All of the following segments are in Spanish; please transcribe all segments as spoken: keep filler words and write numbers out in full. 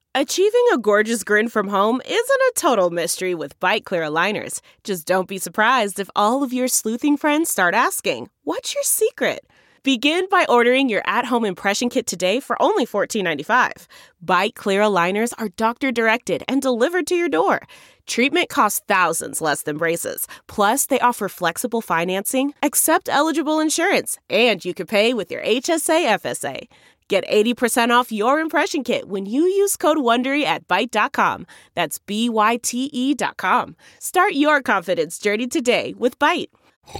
Achieving a gorgeous grin from home isn't a total mystery with Byte Clear aligners. Just don't be surprised if all of your sleuthing friends start asking, "What's your secret?" Begin by ordering your at-home impression kit today for only fourteen ninety-five. Byte Clear aligners are doctor-directed and delivered to your door. Treatment costs thousands less than braces. Plus, they offer flexible financing, accept eligible insurance, and you can pay with your H S A F S A. Get eighty percent off your impression kit when you use code WONDERY at byte dot com. That's B Y T E dot com. Start your confidence journey today with Byte.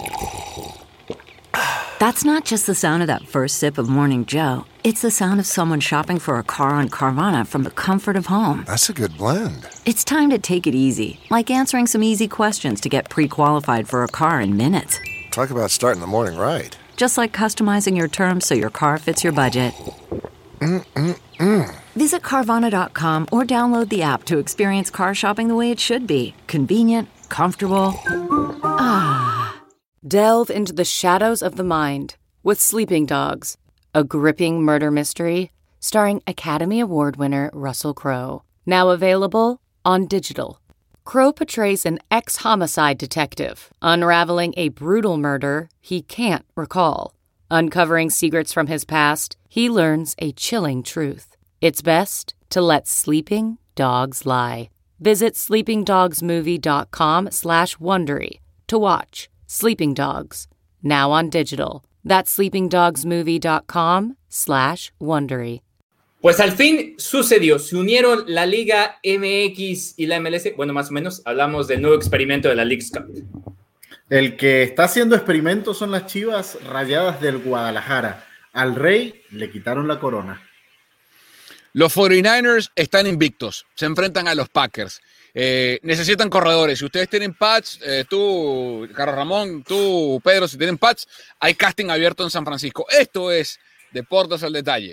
That's not just the sound of that first sip of Morning Joe. It's the sound of someone shopping for a car on Carvana from the comfort of home. That's a good blend. It's time to take it easy, like answering some easy questions to get pre-qualified for a car in minutes. Talk about starting the morning right. Just like customizing your terms so your car fits your budget. Mm-mm-mm. Visit Carvana dot com or download the app to experience car shopping the way it should be. Convenient, comfortable. Ah. Delve into the shadows of the mind with Sleeping Dogs, a gripping murder mystery starring Academy Award winner Russell Crowe. Now available on digital. Crowe portrays an ex-homicide detective unraveling a brutal murder he can't recall. Uncovering secrets from his past, he learns a chilling truth. It's best to let sleeping dogs lie. Visit sleeping dogs movie dot com slash Wondery to watch Sleeping Dogs, now on digital. That's sleeping dogs movie dot com slash Wondery. Pues al fin sucedió, se unieron la Liga M X y la M L S, bueno, más o menos, hablamos del nuevo experimento de la Leagues Cup. El que está haciendo experimentos son las Chivas Rayadas del Guadalajara. Al Rey le quitaron la corona. Los cuarenta y nueve ers están invictos, se enfrentan a los Packers. Eh, necesitan corredores. Si ustedes tienen pads, eh, tú, Carlos Ramón, tú, Pedro, si tienen pads, hay casting abierto en San Francisco. Esto es Deportes al Detalle.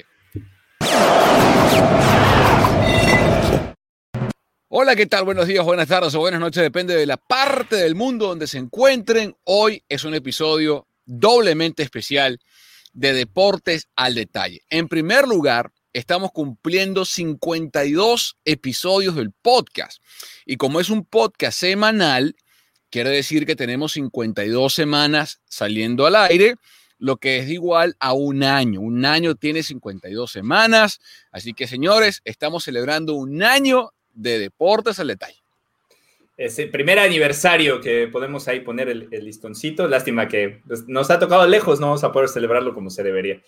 Hola, ¿qué tal? Buenos días, buenas tardes o buenas noches, depende de la parte del mundo donde se encuentren. Hoy es un episodio doblemente especial de Deportes al Detalle. En primer lugar, estamos cumpliendo cincuenta y dos episodios del podcast. Y como es un podcast semanal, quiere decir que tenemos cincuenta y dos semanas saliendo al aire, lo que es igual a un año. Un año tiene cincuenta y dos semanas. Así que, señores, estamos celebrando un año de Deportes al Detalle. Es el primer aniversario que podemos ahí poner el, el listoncito. Lástima que nos ha tocado lejos, no vamos a poder celebrarlo como se debería.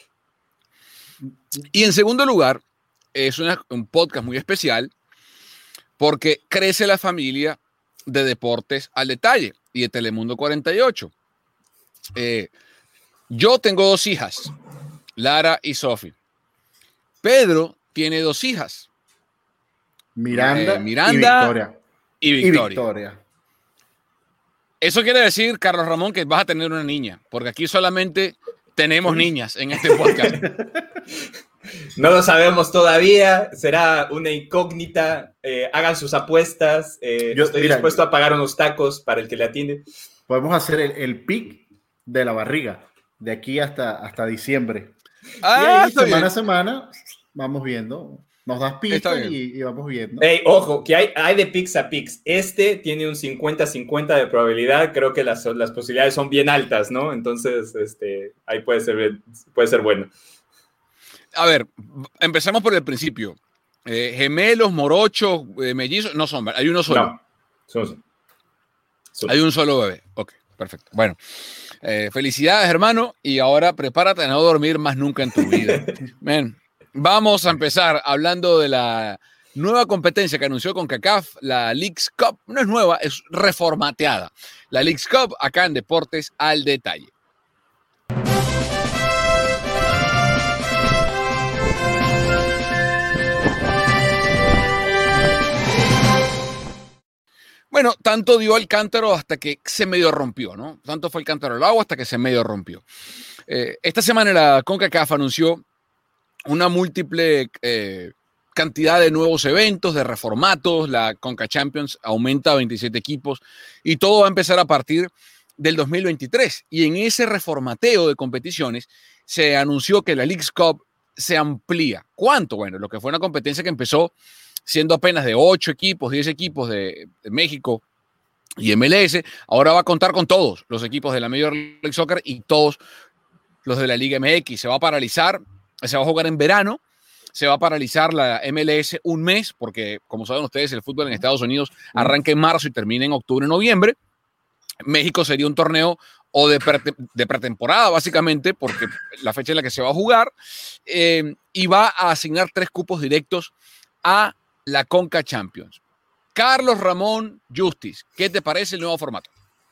Y en segundo lugar, es una, un podcast muy especial porque crece la familia de Deportes al Detalle y de Telemundo cuarenta y ocho. Eh, yo tengo dos hijas, Lara y Sofi. Pedro tiene dos hijas, Miranda, eh, Miranda y Victoria. Y Victoria. Y Victoria. Eso quiere decir, Carlos Ramón, que vas a tener una niña, porque aquí solamente tenemos niñas en este podcast. No lo sabemos todavía, será una incógnita. Eh, hagan sus apuestas. Eh, Yo estoy mira, dispuesto a pagar unos tacos para el que le atiende. Podemos hacer el, el pic de la barriga de aquí hasta, hasta diciembre. Ah, y ahí, semana bien. a semana vamos viendo. Nos das pistas y, y vamos viendo. Hey, ojo, que hay, hay de picks a picks. Este tiene un cincuenta cincuenta de probabilidad. Creo que las, las posibilidades son bien altas, ¿no? Entonces, este, ahí puede ser, puede ser bueno. A ver, empecemos por el principio. Eh, gemelos, morochos, eh, mellizos, no son, hay uno solo. No, son, son. Hay un solo bebé. Ok, perfecto. Bueno, eh, felicidades, hermano, y ahora prepárate a no dormir más nunca en tu vida. Man, vamos a empezar hablando de la nueva competencia que anunció CONCACAF, la Leagues Cup. No es nueva, es reformateada. La Leagues Cup acá en Deportes al Detalle. Bueno, tanto dio el cántaro hasta que se medio rompió, ¿no? Tanto fue el cántaro al agua hasta que se medio rompió. Eh, esta semana la CONCACAF anunció una múltiple eh, cantidad de nuevos eventos, de reformatos. La CONCA Champions aumenta a veintisiete equipos y todo va a empezar a partir del dos mil veintitrés. Y en ese reformateo de competiciones se anunció que la Leagues Cup se amplía. ¿Cuánto? Bueno, lo que fue una competencia que empezó siendo apenas de ocho equipos, diez equipos de, de México y M L S, ahora va a contar con todos los equipos de la Major League Soccer y todos los de la Liga M X. Se va a paralizar, se va a jugar en verano, se va a paralizar la M L S un mes, porque como saben ustedes, el fútbol en Estados Unidos arranca en marzo y termina en octubre, noviembre. México sería un torneo o de, pre de pretemporada, básicamente, porque la fecha en la que se va a jugar, eh, y va a asignar tres cupos directos a la Conca Champions. Carlos Ramón Justice, ¿qué te parece el nuevo formato?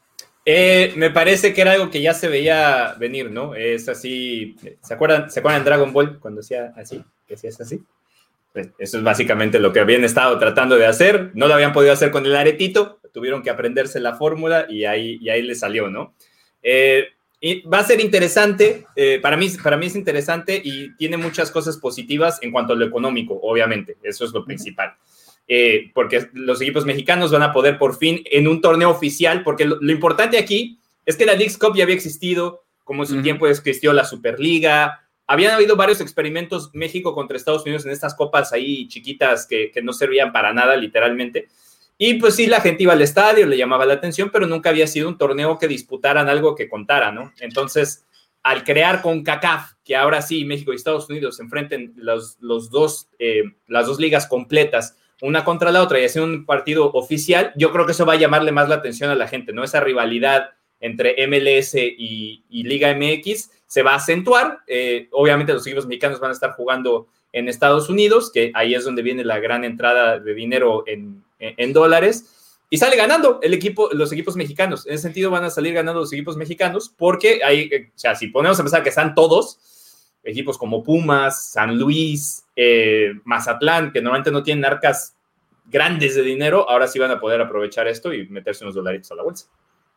Eh, me parece que era algo que ya se veía venir, ¿no? Es así, ¿se acuerdan, ¿se acuerdan de Dragon Ball cuando hacía así? Que hacía así. Pues eso es básicamente lo que habían estado tratando de hacer. No lo habían podido hacer con el aretito, tuvieron que aprenderse la fórmula y ahí, y ahí le salió, ¿no? Eh, y va a ser interesante, eh, para mí, para mí es interesante y tiene muchas cosas positivas en cuanto a lo económico, obviamente, eso es lo principal. Eh, porque los equipos mexicanos van a poder por fin en un torneo oficial, porque lo, lo importante aquí es que la Leagues Cup ya había existido, como en su uh-huh. tiempo existió la Superliga, habían habido varios experimentos México contra Estados Unidos en estas copas ahí chiquitas que, que no servían para nada literalmente, y pues sí, la gente iba al estadio, le llamaba la atención, pero nunca había sido un torneo que disputaran algo que contara, ¿no? Entonces, al crear CONCACAF, que ahora sí México y Estados Unidos se enfrenten los, los dos, eh, las dos ligas completas, una contra la otra y hacer un partido oficial, yo creo que eso va a llamarle más la atención a la gente, ¿no? Esa rivalidad entre M L S y, y Liga M X se va a acentuar. Eh, obviamente los equipos mexicanos van a estar jugando en Estados Unidos, que ahí es donde viene la gran entrada de dinero en, en, en dólares, y sale ganando el equipo, los equipos mexicanos. En ese sentido van a salir ganando los equipos mexicanos, porque hay, o sea, si ponemos a pensar que están todos, equipos como Pumas, San Luis, eh, Mazatlán, que normalmente no tienen arcas grandes de dinero, ahora sí van a poder aprovechar esto y meterse unos dolaritos a la bolsa.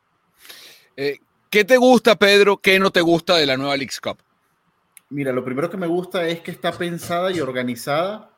Eh, ¿Qué te gusta, Pedro? ¿Qué no te gusta de la nueva Leagues Cup? Mira, lo primero que me gusta es que está pensada y organizada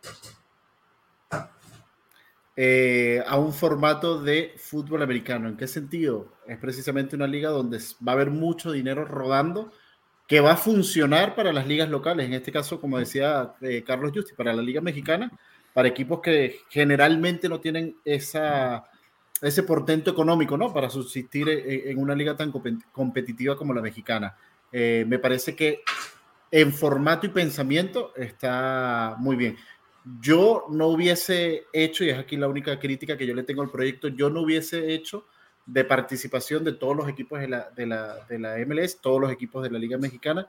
eh, a un formato de fútbol americano. ¿En qué sentido? Es precisamente una liga donde va a haber mucho dinero rodando que va a funcionar para las ligas locales. En este caso, como decía eh, Carlos Justi, para la Liga Mexicana, para equipos que generalmente no tienen esa, ese portento económico, ¿no? Para subsistir en, en una liga tan competitiva como la mexicana. Eh, me parece que en formato y pensamiento está muy bien. Yo no hubiese hecho, y es aquí la única crítica que yo le tengo al proyecto, yo no hubiese hecho de participación de todos los equipos de la, de la, de la M L S, todos los equipos de la Liga Mexicana.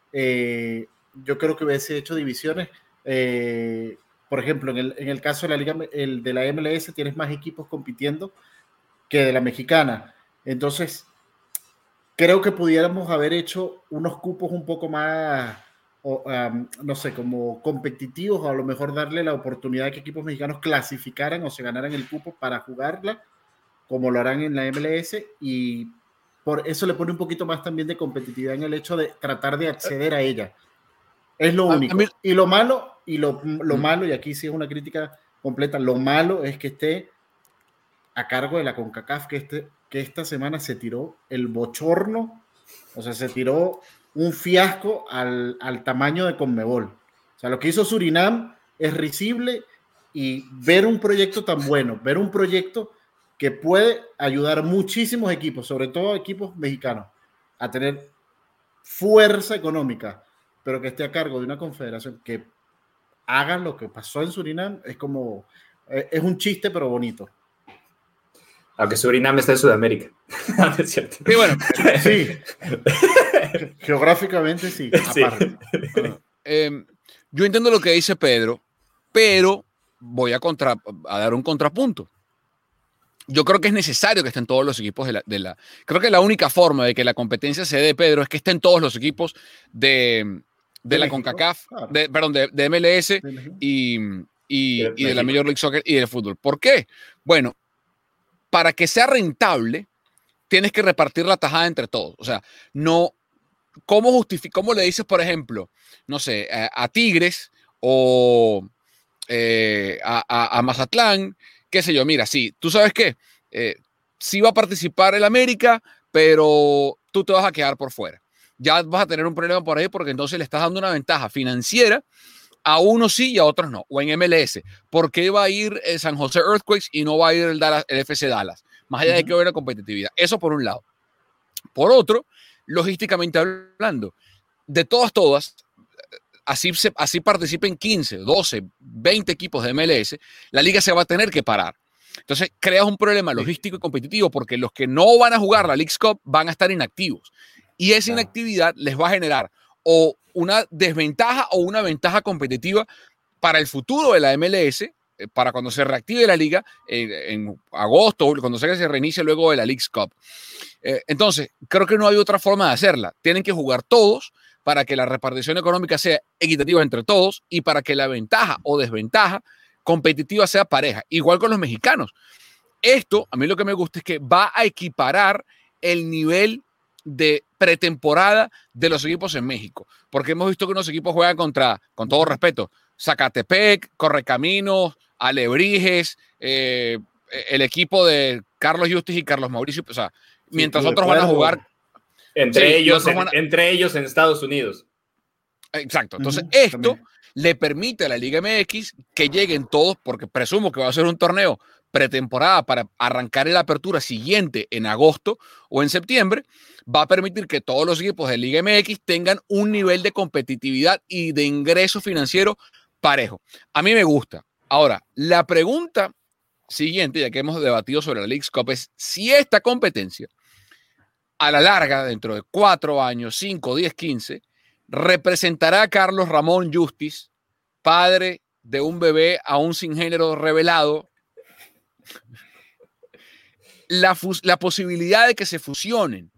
Eh, yo creo que hubiese hecho divisiones. Eh, por ejemplo, en el, en el caso de la Liga el de la M L S tienes más equipos compitiendo que de la Mexicana. Entonces, creo que pudiéramos haber hecho unos cupos un poco más, o, um, no sé, como competitivos, o a lo mejor darle la oportunidad de que equipos mexicanos clasificaran o se ganaran el cupo para jugarla, como lo harán en la M L S, y por eso le pone un poquito más también de competitividad en el hecho de tratar de acceder a ella. Es lo único. A mí... Y lo malo, y lo, lo malo, y aquí sí es una crítica completa, lo malo es que esté a cargo de la CONCACAF, que, este, que esta semana se tiró el bochorno, o sea, se tiró un fiasco al, al tamaño de Conmebol. O sea, lo que hizo Surinam es risible, y ver un proyecto tan bueno, ver un proyecto que puede ayudar muchísimos equipos, sobre todo equipos mexicanos, a tener fuerza económica, pero que esté a cargo de una confederación que haga lo que pasó en Surinam, es como, es un chiste, pero bonito. Aunque Surinam está en Sudamérica. No es cierto. Sí, bueno, sí. Geográficamente sí, aparte. Sí. Eh, yo entiendo lo que dice Pedro, pero voy a, contra, a dar un contrapunto. Yo creo que es necesario que estén todos los equipos de la, de la... Creo que la única forma de que la competencia se dé, Pedro, es que estén todos los equipos de, de, de la México, CONCACAF, claro. de, perdón, de, de M L S y, y, de, y de la Major League Soccer y del fútbol. ¿Por qué? Bueno, para que sea rentable, tienes que repartir la tajada entre todos. O sea, no... ¿Cómo, justific ¿Cómo le dices, por ejemplo, no sé, a, a Tigres o eh, a, a, a Mazatlán, qué sé yo, mira, sí, tú sabes qué, eh, sí va a participar el América, pero tú te vas a quedar por fuera. ya vas a tener un problema por ahí porque entonces le estás dando una ventaja financiera a unos sí y a otros no. O en M L S. ¿Por qué va a ir eh, San José Earthquakes y no va a ir el, Dallas, el F C Dallas? Más allá uh-huh. de que hubiera competitividad. Eso por un lado. Por otro, logísticamente hablando, de todas, todas, así, se, así participen quince, doce, veinte equipos de M L S, la liga se va a tener que parar. Entonces, creas un problema logístico y competitivo porque los que no van a jugar la Leagues Cup van a estar inactivos. Y esa inactividad les va a generar o una desventaja o una ventaja competitiva para el futuro de la M L S, para cuando se reactive la liga en, en agosto, cuando se, se reinicie luego de la Leagues Cup. Eh, entonces, creo que no hay otra forma de hacerla. Tienen que jugar todos para que la repartición económica sea equitativa entre todos y para que la ventaja o desventaja competitiva sea pareja. Igual con los mexicanos. Esto, a mí lo que me gusta es que va a equiparar el nivel de pretemporada de los equipos en México. Porque hemos visto que unos equipos juegan contra, con todo respeto, Zacatepec, Correcaminos, Alebrijes, eh, el equipo de Carlos Justis y Carlos Mauricio. O sea, mientras sí, otros van a jugar... Entre, sí, ellos, en, van a... entre ellos en Estados Unidos. Exacto. Entonces, uh-huh, esto también le permite a la Liga M X que lleguen todos, porque presumo que va a ser un torneo pretemporada para arrancar en la apertura siguiente en agosto o en septiembre, va a permitir que todos los equipos de Liga M X tengan un nivel de competitividad y de ingreso financiero parejo. A mí me gusta. Ahora, la pregunta siguiente, ya que hemos debatido sobre la Leagues Cup, es si esta competencia, a la larga, dentro de cuatro años, cinco, diez, quince, representará a Carlos Ramón Justis, padre de un bebé aún sin género revelado, la, la posibilidad de que se fusionen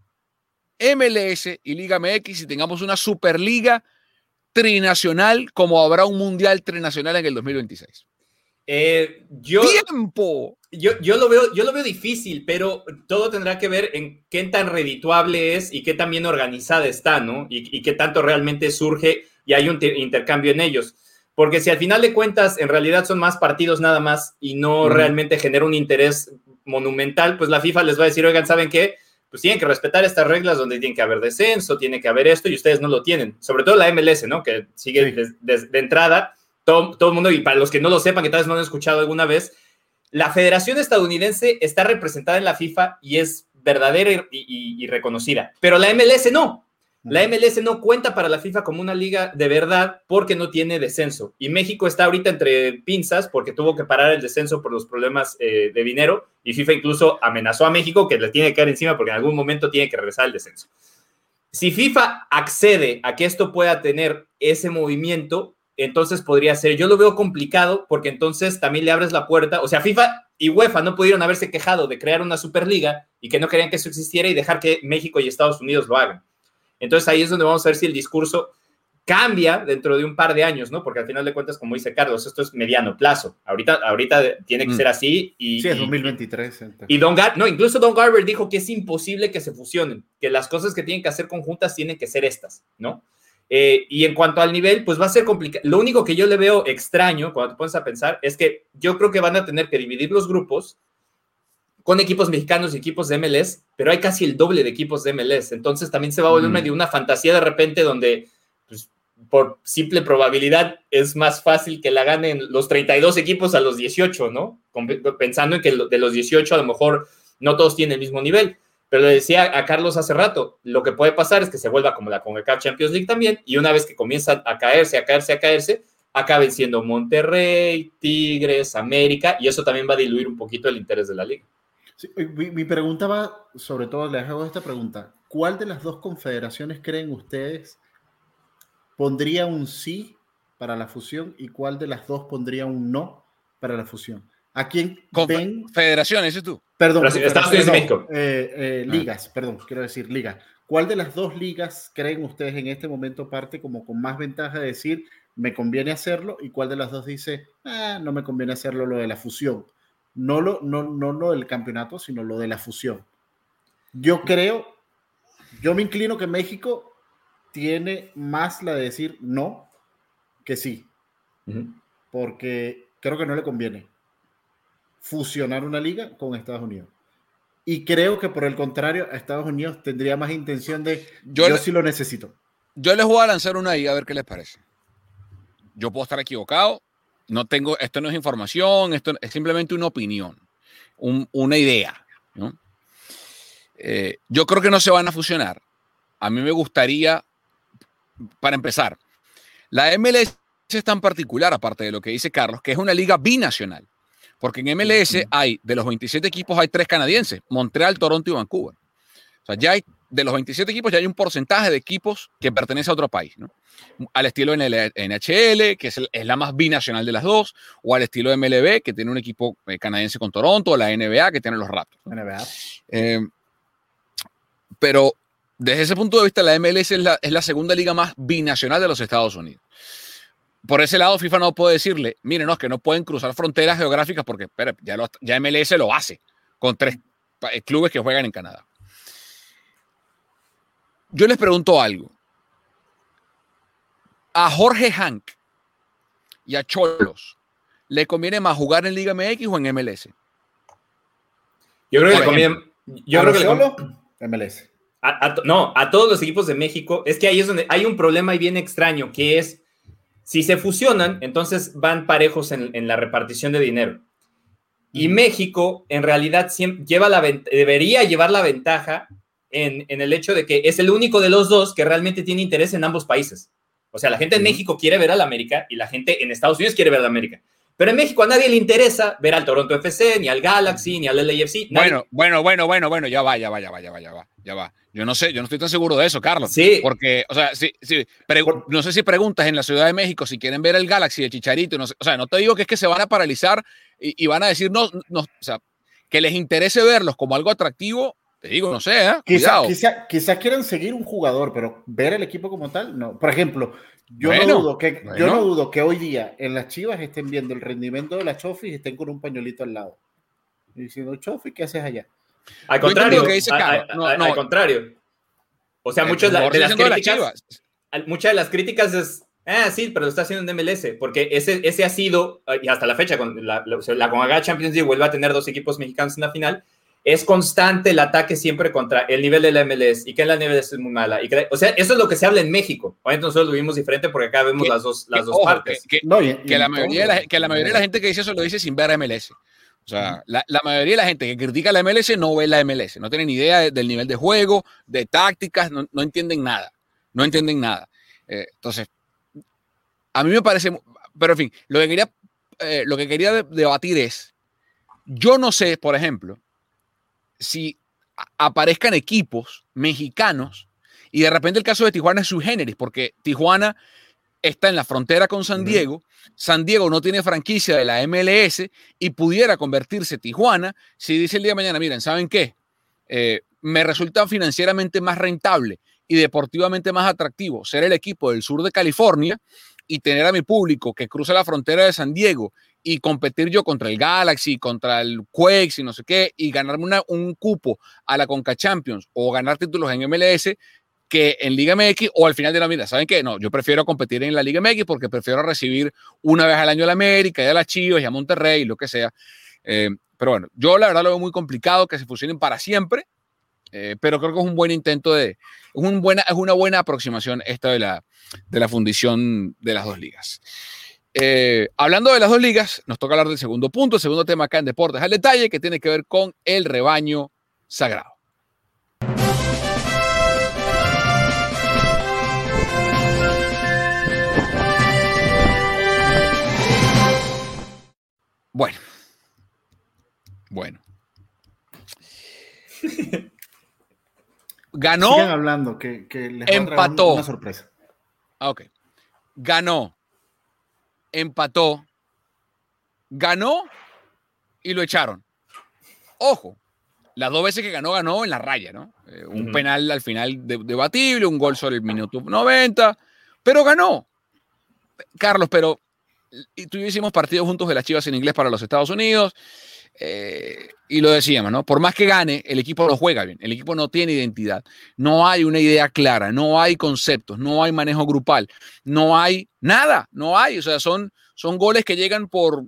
M L S y Liga M X y tengamos una superliga trinacional como habrá un mundial trinacional en el dos mil veintiséis. Eh, yo, ¡Tiempo! Yo, yo, lo veo, yo lo veo difícil, pero todo tendrá que ver en qué tan redituable es y qué tan bien organizada está, ¿no? Y, y qué tanto realmente surge y hay un intercambio en ellos. Porque si al final de cuentas en realidad son más partidos nada más y no uh-huh. realmente genera un interés monumental, pues la FIFA les va a decir, oigan, ¿saben qué? Pues tienen que respetar estas reglas donde tiene que haber descenso, tiene que haber esto y ustedes no lo tienen. Sobre todo la M L S, ¿no? Que sigue sí. de, de, de entrada. Todo, todo el mundo, y para los que no lo sepan, que tal vez no han escuchado alguna vez, la Federación Estadounidense está representada en la FIFA y es verdadera y, y, y reconocida, pero la M L S no. La M L S no cuenta para la FIFA como una liga de verdad porque no tiene descenso. Y México está ahorita entre pinzas porque tuvo que parar el descenso por los problemas eh, de dinero y FIFA incluso amenazó a México que le tiene que caer encima porque en algún momento tiene que regresar el descenso. Si FIFA accede a que esto pueda tener ese movimiento, entonces podría ser, yo lo veo complicado porque entonces también le abres la puerta, o sea, FIFA y UEFA no pudieron haberse quejado de crear una superliga y que no querían que eso existiera y dejar que México y Estados Unidos lo hagan. Entonces ahí es donde vamos a ver si el discurso cambia dentro de un par de años, ¿no? Porque al final de cuentas, como dice Carlos, esto es mediano plazo. Ahorita, ahorita tiene que mm. ser así. Y, sí, es dos mil veintitrés. Y, y Don Gar- no, incluso Don Garber dijo que es imposible que se fusionen, que las cosas que tienen que hacer conjuntas tienen que ser estas, ¿no? Eh, y en cuanto al nivel, pues va a ser complicado. Lo único que yo le veo extraño cuando te pones a pensar es que yo creo que van a tener que dividir los grupos con equipos mexicanos y equipos de M L S, pero hay casi el doble de equipos de M L S. Entonces también se va a volver mm. medio una fantasía de repente donde, pues, por simple probabilidad, es más fácil que la ganen los treinta y dos equipos a los dieciocho, ¿no? Pensando en que de los dieciocho a lo mejor no todos tienen el mismo nivel. Pero le decía a Carlos hace rato, lo que puede pasar es que se vuelva como la CONCACAF Champions League también, y una vez que comienza a caerse, a caerse, a caerse, acaben siendo Monterrey, Tigres, América, y eso también va a diluir un poquito el interés de la liga. Sí, mi, mi pregunta va, sobre todo les hago esta pregunta, ¿cuál de las dos confederaciones creen ustedes pondría un sí para la fusión y cuál de las dos pondría un no para la fusión? ¿A quién Confe- ven? Federaciones, ¿sí tú? Perdón, Estados Unidos y México. Eh, eh, ligas, ah. perdón, quiero decir ligas. ¿Cuál de las dos ligas creen ustedes en este momento parte como con más ventaja de decir me conviene hacerlo y cuál de las dos dice ah, no me conviene hacerlo lo de la fusión? No lo, no, no lo del campeonato, sino lo de la fusión. Yo creo, yo me inclino que México tiene más la de decir no que sí, uh-huh. porque creo que no le conviene fusionar una liga con Estados Unidos. y creo que por el contrario, a Estados Unidos tendría más intención de yo, yo le, sí lo necesito. Yo les voy a lanzar una ahí a ver qué les parece. Yo puedo estar equivocado, no tengo, esto no es información, esto es simplemente una opinión, un, una idea, ¿no? Eh, yo creo que no se van a fusionar. A mí me gustaría, para empezar, la M L S es tan particular, aparte de lo que dice Carlos, que es una liga binacional. Porque en M L S hay, de los veintisiete equipos, hay tres canadienses, Montreal, Toronto y Vancouver. O sea, ya hay, de los veintisiete equipos, ya hay un porcentaje de equipos que pertenece a otro país, ¿no? Al estilo N H L, que es, el, es la más binacional de las dos, o al estilo M L B, que tiene un equipo canadiense con Toronto, o la N B A, que tiene los Raptors, ¿no? N B A. Eh, pero desde ese punto de vista, la M L S es la, es la segunda liga más binacional de los Estados Unidos. Por ese lado, FIFA no puede decirle, miren, no, es que no pueden cruzar fronteras geográficas porque espera, ya, lo, ya M L S lo hace con tres clubes que juegan en Canadá. Yo les pregunto algo. A Jorge Hank y a Cholos, ¿le conviene más jugar en Liga M X o en M L S? Yo creo que le conviene... Yo creo que solo M L S. A, a, no, a todos los equipos de México, es que ahí es donde hay un problema y bien extraño, que es, si se fusionan, entonces van parejos en, en la repartición de dinero. Y México, en realidad, siempre lleva la, debería llevar la ventaja en, en el hecho de que es el único de los dos que realmente tiene interés en ambos países. O sea, la gente en México quiere ver al América y la gente en Estados Unidos quiere ver al América. Pero en México a nadie le interesa ver al Toronto F C, ni al Galaxy, ni al L A F C. Nadie... Bueno, bueno, bueno, bueno, bueno, ya va, ya va, ya va, ya va, ya va, ya va. Yo no sé, yo no estoy tan seguro de eso, Carlos. Sí. Porque, o sea, sí, sí, no sé si preguntas en la Ciudad de México si quieren ver el Galaxy de Chicharito, no sé, o sea, no te digo que es que se van a paralizar y, y van a decir, no, no, o sea, que les interese verlos como algo atractivo, te digo, no sé, ¿eh? Quizás quizá, quizá quieran seguir un jugador, pero ver el equipo como tal, no. Por ejemplo, yo, bueno, no dudo que, bueno. yo no dudo que hoy día en las Chivas estén viendo el rendimiento de la Chofis y estén con un pañuelito al lado. Y diciendo, Chofis, ¿qué haces allá? Al contrario, que dice, a, a, no, a, no. al contrario. O sea, muchas de, de las críticas, de muchas de las críticas es, ah, sí, pero lo está haciendo en M L S, porque ese, ese ha sido, y hasta la fecha, con la, la, la CONCACAF Champions League vuelve a tener dos equipos mexicanos en la final, es constante el ataque siempre contra el nivel de la M L S y que la M L S es muy mala. Y que, o sea, eso es lo que se habla en México. Obviamente nosotros lo vimos diferente porque acá vemos que, las dos, las que, dos ojo, partes. Que, que, no, y, que, y la mayoría de la, que la mayoría de la gente que dice eso lo dice sin ver a M L S. O sea, la, la mayoría de la gente que critica la M L S no ve la M L S, no tienen idea de, del nivel de juego, de tácticas, no, no entienden nada. No entienden nada. Eh, entonces, a mí me parece... Pero en fin, lo que quería, eh, lo que quería debatir es, yo no sé, por ejemplo, si aparezcan equipos mexicanos y de repente el caso de Tijuana es sui generis, porque Tijuana está en la frontera con San Diego, uh-huh. San Diego no tiene franquicia de la M L S y pudiera convertirse Tijuana si dice el día de mañana, miren, ¿saben qué? Eh, me resulta financieramente más rentable y deportivamente más atractivo ser el equipo del sur de California y tener a mi público que cruza la frontera de San Diego y competir yo contra el Galaxy, contra el Quakes y no sé qué, y ganarme una, un cupo a la Conca Champions o ganar títulos en M L S que en Liga M X, o al final de la vida, ¿saben qué? No, yo prefiero competir en la Liga M X porque prefiero recibir una vez al año a la América, y a las Chivas, y a Monterrey, lo que sea. Eh, pero bueno, yo la verdad lo veo muy complicado que se fusionen para siempre, eh, pero creo que es un buen intento de, es, un buena, es una buena aproximación esta de la, de la fundición de las dos ligas. Eh, hablando de las dos ligas, nos toca hablar del segundo punto, el segundo tema acá en Deportes al Detalle, que tiene que ver con el rebaño sagrado. Bueno, bueno. Ganó. Sigan hablando, que, que les empató. Una sorpresa. Ah, ok. Ganó. Empató. Ganó y lo echaron. Ojo, las dos veces que ganó, ganó en la raya, ¿no? Eh, un uh-huh. penal al final de, debatible, un gol sobre el minuto noventa, pero ganó. Carlos, pero y tú y yo hicimos partidos juntos de las Chivas en inglés para los Estados Unidos, eh, y lo decíamos, ¿no? Por más que gane, el equipo no juega bien, el equipo no tiene identidad, no hay una idea clara, no hay conceptos, no hay manejo grupal, no hay nada, no hay, o sea, son, son goles que llegan por,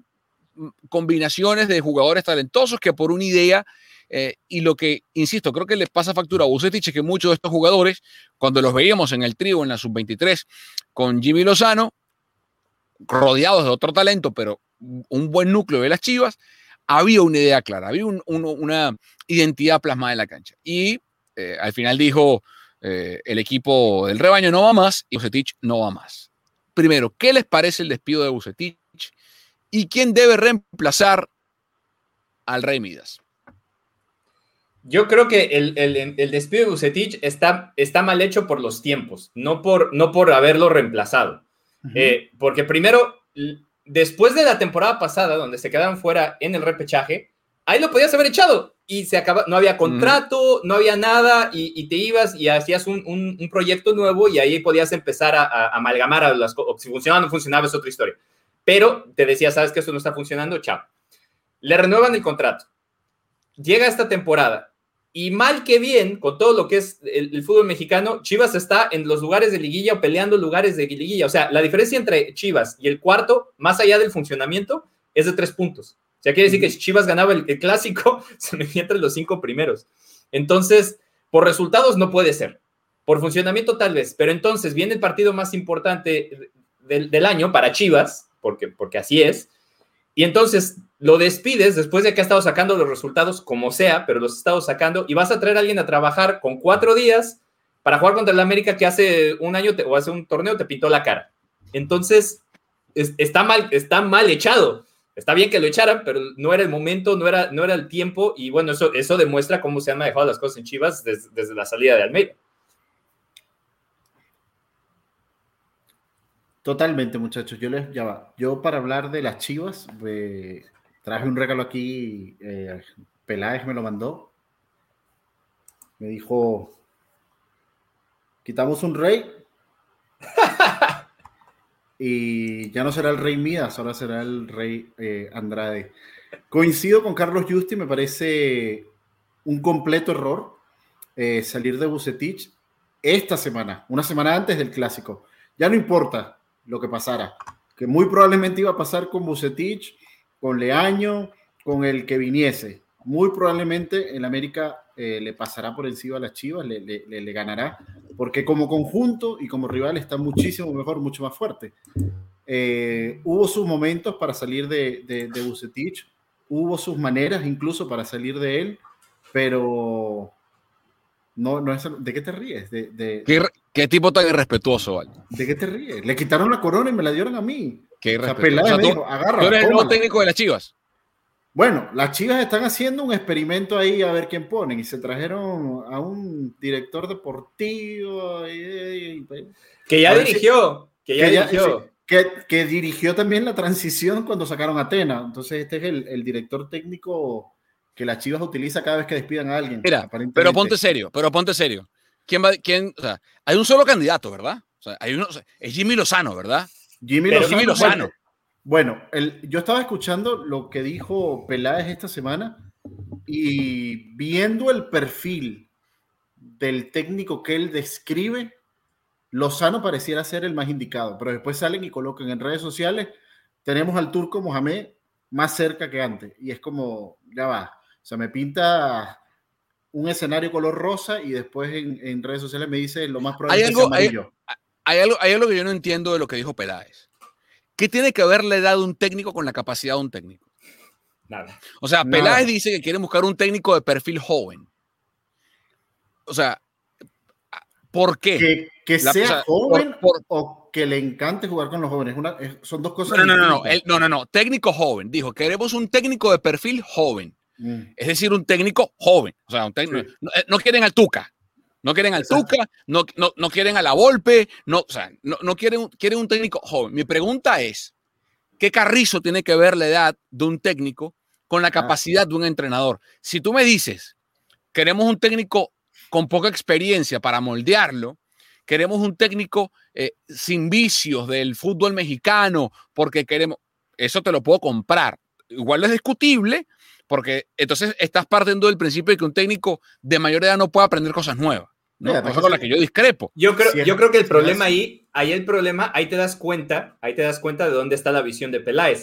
combinaciones de jugadores talentosos que por una idea. Eh, y lo que, insisto, creo que les pasa factura a Vucetich es que muchos de estos jugadores, cuando los veíamos en el trío, en la sub veintitrés, con Jimmy Lozano, rodeados de otro talento, pero un buen núcleo de las Chivas, había una idea clara, había un, un, una identidad plasmada en la cancha. Y eh, al final dijo, eh, el equipo del rebaño no va más y Vucetich no va más. Primero, ¿qué les parece el despido de Vucetich? ¿Y quién debe reemplazar al Rey Midas? Yo creo que el, el, el despido de Vucetich está, está mal hecho por los tiempos, no por, no por haberlo reemplazado. Uh-huh. Eh, porque primero, después de la temporada pasada, donde se quedaron fuera en el repechaje, ahí lo podías haber echado y se acaba, no había contrato, uh-huh. no había nada y, y te ibas y hacías un, un, un proyecto nuevo y ahí podías empezar a, a amalgamar a las cosas. Si funcionaba o no funcionaba es otra historia. Pero te decía, ¿sabes que esto no está funcionando? Chao. Le renuevan el contrato. Llega esta temporada. Y mal que bien, con todo lo que es el, el fútbol mexicano, Chivas está en los lugares de liguilla o peleando lugares de liguilla. O sea, la diferencia entre Chivas y el cuarto, más allá del funcionamiento, es de tres puntos. O sea, quiere decir que si Chivas ganaba el, el clásico, se metía entre los cinco primeros. Entonces, por resultados no puede ser. Por funcionamiento tal vez. Pero entonces viene el partido más importante del, del año para Chivas, porque, porque así es. Y entonces lo despides después de que ha estado sacando los resultados como sea, pero los ha estado sacando y vas a traer a alguien a trabajar con cuatro días para jugar contra el América que hace un año te, o hace un torneo te pintó la cara. Entonces es, está, mal, está mal echado. Está bien que lo echaran, pero no era el momento, no era, no era el tiempo y bueno, eso, eso demuestra cómo se han manejado las cosas en Chivas desde, desde la salida de Almeida. Totalmente, muchachos. Yo les ya va. Yo para hablar de las Chivas eh, traje un regalo aquí. Eh, Peláez me lo mandó. Me dijo: quitamos un rey y ya no será el Rey Midas, ahora será el Rey eh, Andrade. Coincido con Carlos Justi, me parece un completo error eh, salir de Vucetich esta semana, una semana antes del clásico. Ya no importa lo que pasara, que muy probablemente iba a pasar con Vucetich, con Leaño, con el que viniese. Muy probablemente el América eh, le pasará por encima a las Chivas, le, le, le ganará, porque como conjunto y como rival está muchísimo mejor, mucho más fuerte. Eh, hubo sus momentos para salir de, de, de Vucetich, hubo sus maneras incluso para salir de él, pero... No, no es, ¿de qué te ríes? De, de, ¿Qué, ¿Qué tipo tan irrespetuoso, Val? ¿De qué te ríes? Le quitaron la corona y me la dieron a mí. Qué irrespetuoso. O sea, Peláez me dijo, agarra, ¿tú eres el nuevo técnico de las Chivas? Bueno, las Chivas están haciendo un experimento ahí a ver quién ponen y se trajeron a un director deportivo y, y, y, que ya dirigió, que ya, que ya dirigió. Que, que dirigió también la transición cuando sacaron a Tena. Entonces este es el, el director técnico que las Chivas utiliza cada vez que despidan a alguien. Mira, pero ponte serio, pero ponte serio. ¿Quién va, quién, o sea, hay un solo candidato, ¿verdad? O sea, hay uno, o sea, es Jimmy Lozano, ¿verdad? Jimmy pero Lozano. Jimmy Lozano. Bueno, bueno el, yo estaba escuchando lo que dijo Peláez esta semana y viendo el perfil del técnico que él describe, Lozano pareciera ser el más indicado, pero después salen y colocan en redes sociales, tenemos al turco Mohamed más cerca que antes, y es como, ya va. O sea, me pinta un escenario color rosa y después en, en redes sociales me dice lo más probable hay es algo, que sea amarillo. Hay, hay, algo, hay algo que yo no entiendo de lo que dijo Peláez. ¿Qué tiene que ver la edad de un técnico con la capacidad de un técnico? Nada. O sea, Nada. Peláez dice que quiere buscar un técnico de perfil joven. O sea, ¿por qué? Que, que la, sea o sea, joven por, por, o que le encante jugar con los jóvenes. Una, es, son dos cosas no, no, no, no, distintas. él, no, no, no, técnico joven. Dijo, queremos un técnico de perfil joven. Mm. Es decir, un técnico joven. O sea, un técnico, sí. no, no quieren al Tuca. No quieren al Exacto. Tuca, no, no, no quieren a la Volpe, no, o sea, no, no quieren, quieren un técnico joven. Mi pregunta es, ¿qué carrizo tiene que ver la edad de un técnico con la capacidad ah. de un entrenador? Si tú me dices, queremos un técnico con poca experiencia para moldearlo, queremos un técnico eh, sin vicios del fútbol mexicano, porque queremos, eso te lo puedo comprar. Igual es discutible, porque entonces estás partiendo del principio de que un técnico de mayor edad no puede aprender cosas nuevas, ¿no? Mira, cosa con la que yo discrepo. Yo creo, sí, yo creo que el sí, problema sí. ahí, ahí el problema, ahí te das cuenta, ahí te das cuenta de dónde está la visión de Peláez.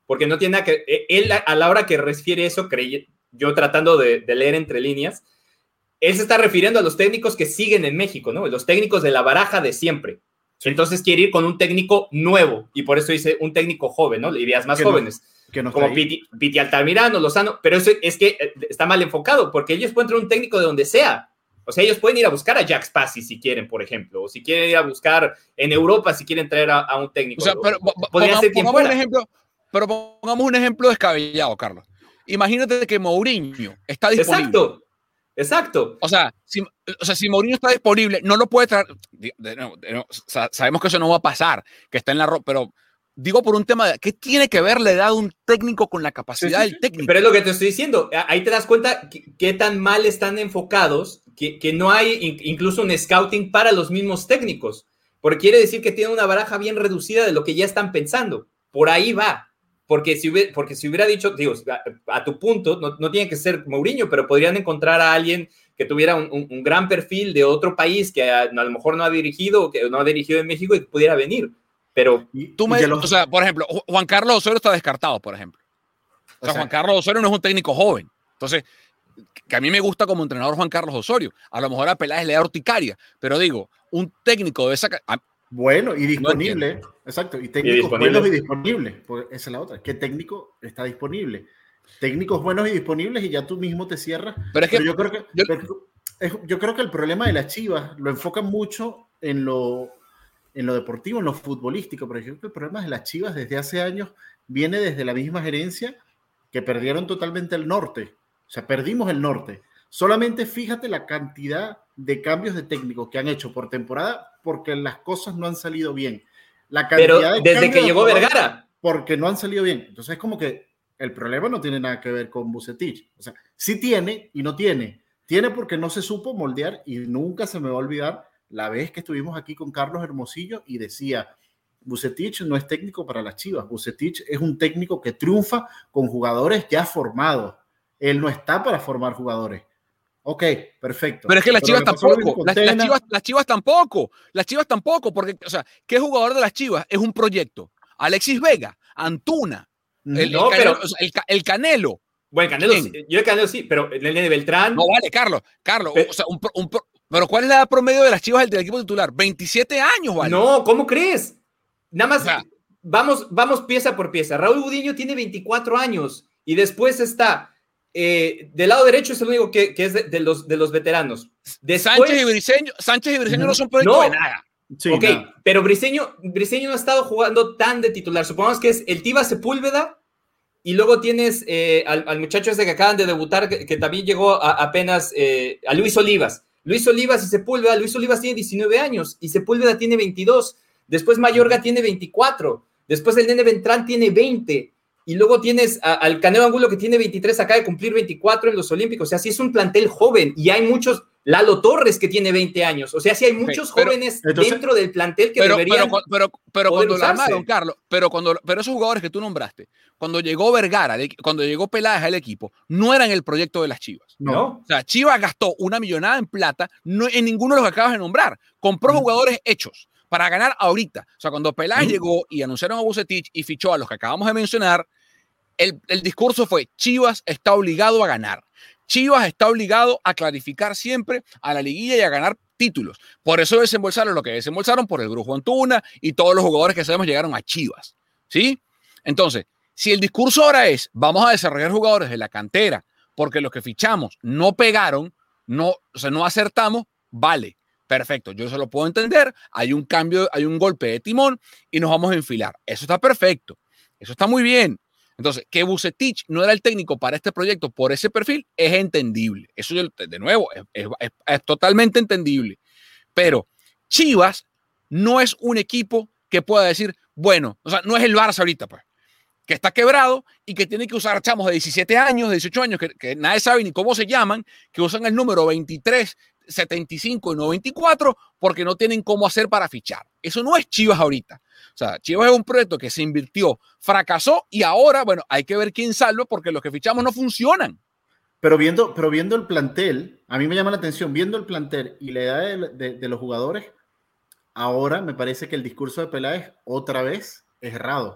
porque no tiene nada que... Él, a la hora que refiere eso, creí, yo tratando de, de leer entre líneas, él se está refiriendo a los técnicos que siguen en México, ¿no? Los técnicos de la baraja de siempre. Entonces quiere ir con un técnico nuevo, y por eso dice un técnico joven, ¿no? Ideas más que jóvenes, no, que no como Piti, Piti Altamirano, Lozano, pero eso es que está mal enfocado, porque ellos pueden traer un técnico de donde sea. O sea, ellos pueden ir a buscar a Jack Spassi si quieren, por ejemplo, o si quieren ir a buscar en Europa, si quieren traer a, a un técnico. O sea, pero podría pongamos, ser quien pongamos fuera. un ejemplo, pero pongamos un ejemplo descabellado, Carlos. Imagínate que Mourinho está disponible. Exacto, exacto. O sea, si, o sea, si Mourinho está disponible, no lo puede traer. De, de, de, de, o sea, sabemos que eso no va a pasar, que está en la ropa, pero digo por un tema de qué tiene que ver la edad de un técnico con la capacidad Sí, sí, del técnico. Pero es lo que te estoy diciendo. Ahí te das cuenta qué tan mal están enfocados, que, que no hay incluso un scouting para los mismos técnicos. Porque quiere decir que tienen una baraja bien reducida de lo que ya están pensando. Por ahí va. Porque si hubiera, porque si hubiera dicho, digo, a, a tu punto, no, no tiene que ser Mourinho, pero podrían encontrar a alguien que tuviera un, un, un gran perfil de otro país que a, a lo mejor no ha dirigido, que no ha dirigido en México y que pudiera venir. Pero tú me, los... o sea, por ejemplo, Juan Carlos Osorio está descartado, por ejemplo. O sea, o sea, Juan Carlos Osorio no es un técnico joven. Entonces, que a mí me gusta como entrenador Juan Carlos Osorio. A lo mejor a Peláez le da urticaria, pero digo, un técnico de esa... Bueno y disponible, no exacto, y técnicos y disponible. buenos y disponibles, pues esa es la otra. ¿Qué técnico está disponible? Técnicos buenos y disponibles y ya tú mismo te cierras. Pero es que pero yo creo que yo, pero, yo creo que el problema de las Chivas lo enfocan mucho en lo en lo deportivo, en lo futbolístico, pero yo creo que el problema de las Chivas desde hace años viene desde la misma gerencia que perdieron totalmente el norte. O sea, perdimos el norte. Solamente fíjate la cantidad de cambios de técnicos que han hecho por temporada porque las cosas no han salido bien. La cantidad Pero de desde que llegó Vergara. Porque no han salido bien. Entonces es como que el problema no tiene nada que ver con Vucetich. O sea, sí tiene y no tiene. Tiene porque no se supo moldear y nunca se me va a olvidar la vez que estuvimos aquí con Carlos Hermosillo y decía, Vucetich no es técnico para las Chivas. Vucetich es un técnico que triunfa con jugadores ya formados. Él no está para formar jugadores. Ok, perfecto. Pero es que las Chivas tampoco, las, las, Chivas, las Chivas tampoco, las Chivas tampoco, porque, o sea, ¿qué jugador de las Chivas es un proyecto? Alexis Vega, Antuna, el, no, el, pero, Canelo, el, el Canelo. Bueno, Canelo sí, yo el Canelo sí, pero el Nene Beltrán. No vale, Carlos, Carlos, pero, o sea, un, un, pero ¿cuál es la edad promedio de las Chivas del, del equipo titular? veintisiete años, ¿vale? No, ¿cómo crees? Nada más, o sea, vamos, vamos pieza por pieza. Raúl Gudiño tiene veinticuatro años y después está... Eh, del lado derecho es el único que, que es de, de, los, de los veteranos. Después, Sánchez y Briseño, Sánchez y Briseño no, no son proyectos no, de nada. Sí, ok, nada. Pero Briseño, Briseño no ha estado jugando tan de titular. Supongamos que es el Tiva Sepúlveda y luego tienes eh, al, al muchacho ese que acaban de debutar, que, que también llegó a, apenas eh, a Luis Olivas. Luis Olivas y Sepúlveda. Luis Olivas tiene diecinueve años y Sepúlveda tiene veintidós. Después Mayorga tiene veinticuatro. Después el Nene Beltrán tiene veinte. Y luego tienes a, al Canelo Angulo que tiene veintitrés, acaba de cumplir veinticuatro en los Olímpicos. O sea, sí es un plantel joven y hay muchos. Lalo Torres que tiene veinte años. O sea, sí hay muchos okay, pero, jóvenes entonces, dentro del plantel que pero, deberían. Pero, pero, pero cuando lo armaron, Carlos, pero, cuando, pero esos jugadores que tú nombraste, cuando llegó Vergara, cuando llegó Peláez al equipo, no eran el proyecto de las Chivas. No. O sea, Chivas gastó una millonada en plata no, en ninguno de los que acabas de nombrar. Compró mm. jugadores hechos para ganar ahorita. O sea, cuando Peláez mm. llegó y anunciaron a Vucetich y fichó a los que acabamos de mencionar, El, el discurso fue, Chivas está obligado a ganar. Chivas está obligado a clarificar siempre a la liguilla y a ganar títulos. Por eso desembolsaron lo que desembolsaron por el Brujo Antuna y todos los jugadores que sabemos llegaron a Chivas. ¿Sí? Entonces, si el discurso ahora es, vamos a desarrollar jugadores de la cantera porque los que fichamos no pegaron, no, o sea, no acertamos, vale. Perfecto, yo se lo puedo entender. Hay un cambio, hay un golpe de timón y nos vamos a enfilar. Eso está perfecto. Eso está muy bien. Entonces, que Vucetich no era el técnico para este proyecto por ese perfil es entendible. Eso, de nuevo, es, es, es, es totalmente entendible. Pero Chivas no es un equipo que pueda decir, bueno, o sea, no es el Barça ahorita, pues, que está quebrado y que tiene que usar chamos de diecisiete años, de dieciocho años, que, que nadie sabe ni cómo se llaman, que usan el número veintitrés, setenta y cinco y no veinticuatro porque no tienen cómo hacer para fichar. Eso no es Chivas ahorita. O sea, Chivas es un proyecto que se invirtió, fracasó y ahora, bueno, hay que ver quién salva porque los que fichamos no funcionan. Pero viendo, pero viendo el plantel, a mí me llama la atención, viendo el plantel y la edad de, de, de los jugadores, ahora me parece que el discurso de Peláez otra vez es errado.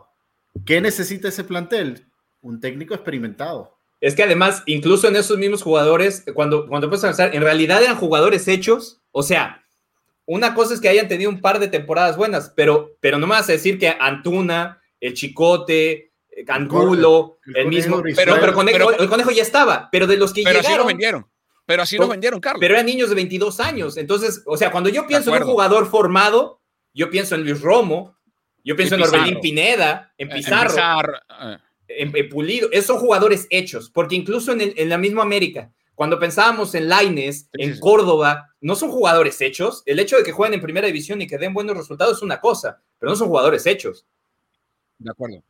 ¿Qué necesita ese plantel? Un técnico experimentado. Es que además, incluso en esos mismos jugadores, cuando, cuando puedes pensar, en realidad eran jugadores hechos. O sea, una cosa es que hayan tenido un par de temporadas buenas, pero, pero no me vas a decir que Antuna, el Chicote, Angulo, el, el, el mismo. Pero, pero, conejo, pero el Conejo ya estaba, pero de los que pero llegaron. Pero así los vendieron. Pero así pues, los vendieron, Carlos. Pero eran niños de veintidós años. Entonces, o sea, cuando yo pienso en un jugador formado, yo pienso en Luis Romo, yo pienso en, en Orbelín Pineda, en Pizarro. En Pizarro. En, en Pulido, esos son jugadores hechos, porque incluso en, el, en la misma América, cuando pensábamos en Lainez, sí, en sí. Córdoba, no son jugadores hechos. El hecho de que jueguen en primera división y que den buenos resultados es una cosa, pero no son jugadores hechos. De acuerdo.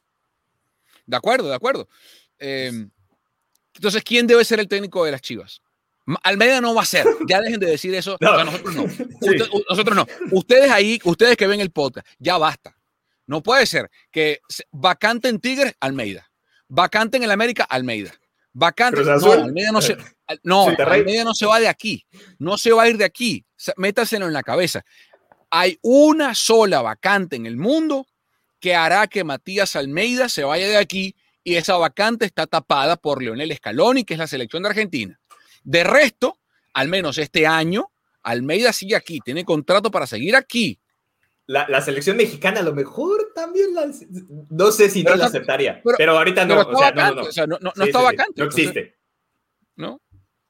De acuerdo, de acuerdo. Eh, entonces, ¿quién debe ser el técnico de las Chivas? Almeida no va a ser. Ya dejen de decir eso. No. O sea, nosotros no. Sí. Usted, nosotros no. Ustedes ahí, ustedes que ven el podcast, ya basta. No puede ser que vacante en Tigres, Almeida. Vacante en el América, Almeida. Vacante. No, Almeida no se, no, Almeida no se va de aquí. No se va a ir de aquí. Métaselo en la cabeza. Hay una sola vacante en el mundo que hará que Matías Almeida se vaya de aquí y esa vacante está tapada por Leonel Scaloni, que es la selección de Argentina. De resto, al menos este año, Almeida sigue aquí. Tiene contrato para seguir aquí. La, la selección mexicana a lo mejor también la, no sé si pero no está, la aceptaría, pero, pero ahorita no, pero o sea, vacante, no, no, no. O sea, no, no, sí, no está sí, vacante. Sí, no existe. Entonces, ¿no?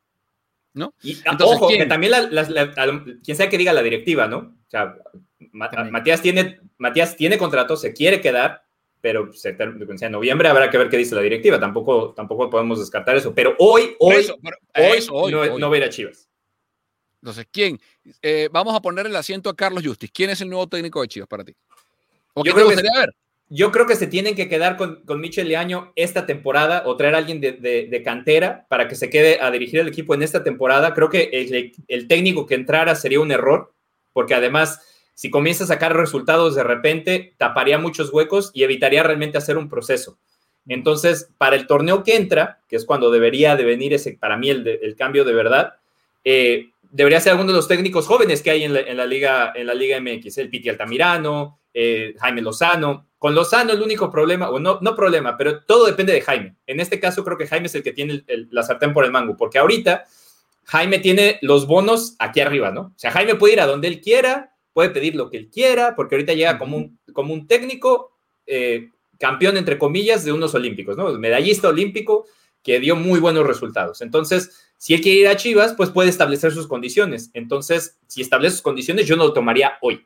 ¿No? Y, entonces, ojo, ¿quién? Que también la, la, la, la, quien sea que diga la directiva, ¿no? O sea, Ma, Matías, tiene, Matías tiene contrato, se quiere quedar, pero se, en noviembre habrá que ver qué dice la directiva, tampoco, tampoco podemos descartar eso, pero hoy, hoy, eso, pero, hoy, eso, hoy, no, hoy no va a ir a Chivas. Entonces, ¿quién? Eh, vamos a poner el asiento a Carlos Justiz. ¿Quién es el nuevo técnico de Chivas para ti? ¿O yo, qué te creo que, ver? yo creo que se tienen que quedar con, con Michel Leaño esta temporada o traer a alguien de, de, de cantera para que se quede a dirigir el equipo en esta temporada. Creo que el, el técnico que entrara sería un error, porque además, si comienza a sacar resultados de repente, taparía muchos huecos y evitaría realmente hacer un proceso. Entonces, para el torneo que entra, que es cuando debería de venir ese, para mí, el, de, el cambio de verdad, eh, debería ser alguno de los técnicos jóvenes que hay en la, en la, Liga, en la Liga M X, el Piti Altamirano, eh, Jaime Lozano. Con Lozano el único problema, o no, no problema, pero todo depende de Jaime. En este caso creo que Jaime es el que tiene el, el, la sartén por el mango, porque ahorita Jaime tiene los bonos aquí arriba, ¿no? O sea, Jaime puede ir a donde él quiera, puede pedir lo que él quiera, porque ahorita llega como un, como un técnico eh, campeón, entre comillas, de unos olímpicos, ¿no? Medallista olímpico que dio muy buenos resultados. Entonces, si él quiere ir a Chivas, pues puede establecer sus condiciones. Entonces, si establece sus condiciones, yo no lo tomaría hoy.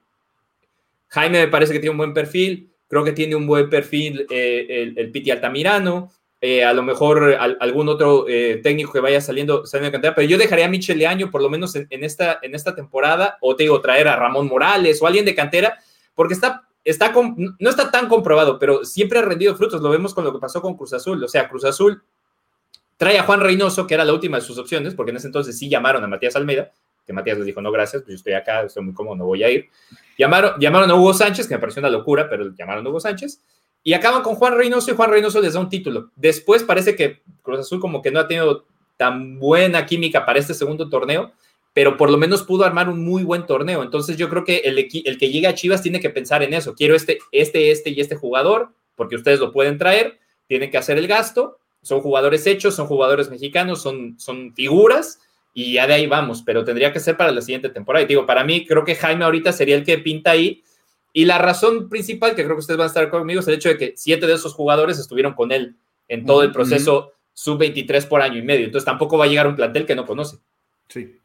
Jaime me parece que tiene un buen perfil, creo que tiene un buen perfil eh, el, el Piti Altamirano, eh, a lo mejor al, algún otro eh, técnico que vaya saliendo, saliendo de cantera, pero yo dejaría a Michel Leaño por lo menos en, en, esta, en esta temporada, o te digo, traer a Ramón Morales o alguien de cantera, porque está, está con, no está tan comprobado, pero siempre ha rendido frutos. Lo vemos con lo que pasó con Cruz Azul. O sea, Cruz Azul trae a Juan Reynoso, que era la última de sus opciones, porque en ese entonces sí llamaron a Matías Almeida, que Matías les dijo, no, gracias, pues yo estoy acá, estoy muy cómodo, no voy a ir. Llamaron, llamaron a Hugo Sánchez, que me pareció una locura, pero llamaron a Hugo Sánchez, y acaban con Juan Reynoso, y Juan Reynoso les da un título. Después parece que Cruz Azul como que no ha tenido tan buena química para este segundo torneo, pero por lo menos pudo armar un muy buen torneo. Entonces yo creo que el, el que llegue a Chivas tiene que pensar en eso. Quiero este, este, este y este jugador, porque ustedes lo pueden traer, tienen que hacer el gasto, son jugadores hechos, son jugadores mexicanos, son, son figuras, y ya de ahí vamos, pero tendría que ser para la siguiente temporada. Y digo, para mí, creo que Jaime ahorita sería el que pinta ahí, y la razón principal, que creo que ustedes van a estar conmigo, es el hecho de que siete de esos jugadores estuvieron con él en todo el proceso uh-huh. sub veintitrés por año y medio, entonces tampoco va a llegar un plantel que no conoce. Sí.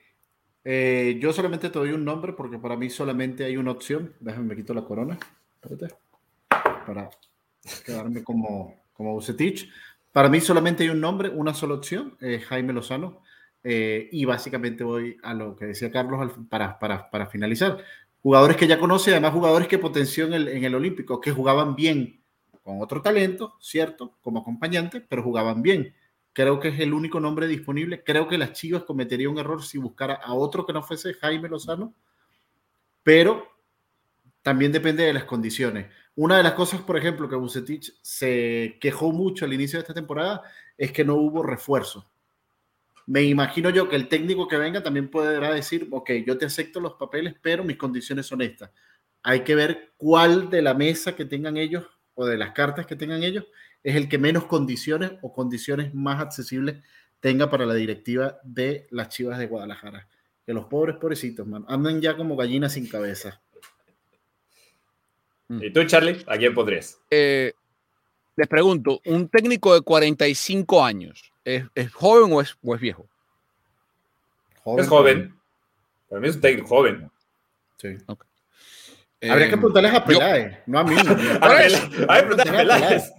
Eh, yo solamente te doy un nombre, porque para mí solamente hay una opción. Déjame, me quito la corona. Espérate. Para quedarme como, como Bucetich. Para mí solamente hay un nombre, una sola opción, eh, Jaime Lozano. Eh, y básicamente voy a lo que decía Carlos al, para, para, para finalizar. Jugadores que ya conoce, además jugadores que potenció en el, en el Olímpico, que jugaban bien, con otro talento, cierto, como acompañante, pero jugaban bien. Creo que es el único nombre disponible. Creo que las Chivas cometería un error si buscara a otro que no fuese Jaime Lozano, pero también depende de las condiciones. Una de las cosas, por ejemplo, que Bucetich se quejó mucho al inicio de esta temporada es que no hubo refuerzo. Me imagino yo que el técnico que venga también podrá decir, ok, yo te acepto los papeles, pero mis condiciones son estas. Hay que ver cuál de la mesa que tengan ellos o de las cartas que tengan ellos, es el que menos condiciones o condiciones más accesibles tenga para la directiva de las Chivas de Guadalajara. Que los pobres, pobrecitos, man, andan ya como gallinas sin cabeza. ¿Y tú, Charlie? ¿A quién podrías? Eh, les pregunto, ¿un técnico de cuarenta y cinco años es, es joven o es, o es viejo? Joven, es joven. Para mí es un técnico joven. Sí. Okay. Habría eh, que preguntarles a Peláez, yo, no a mí. No, a ver, a ver, a Peláez.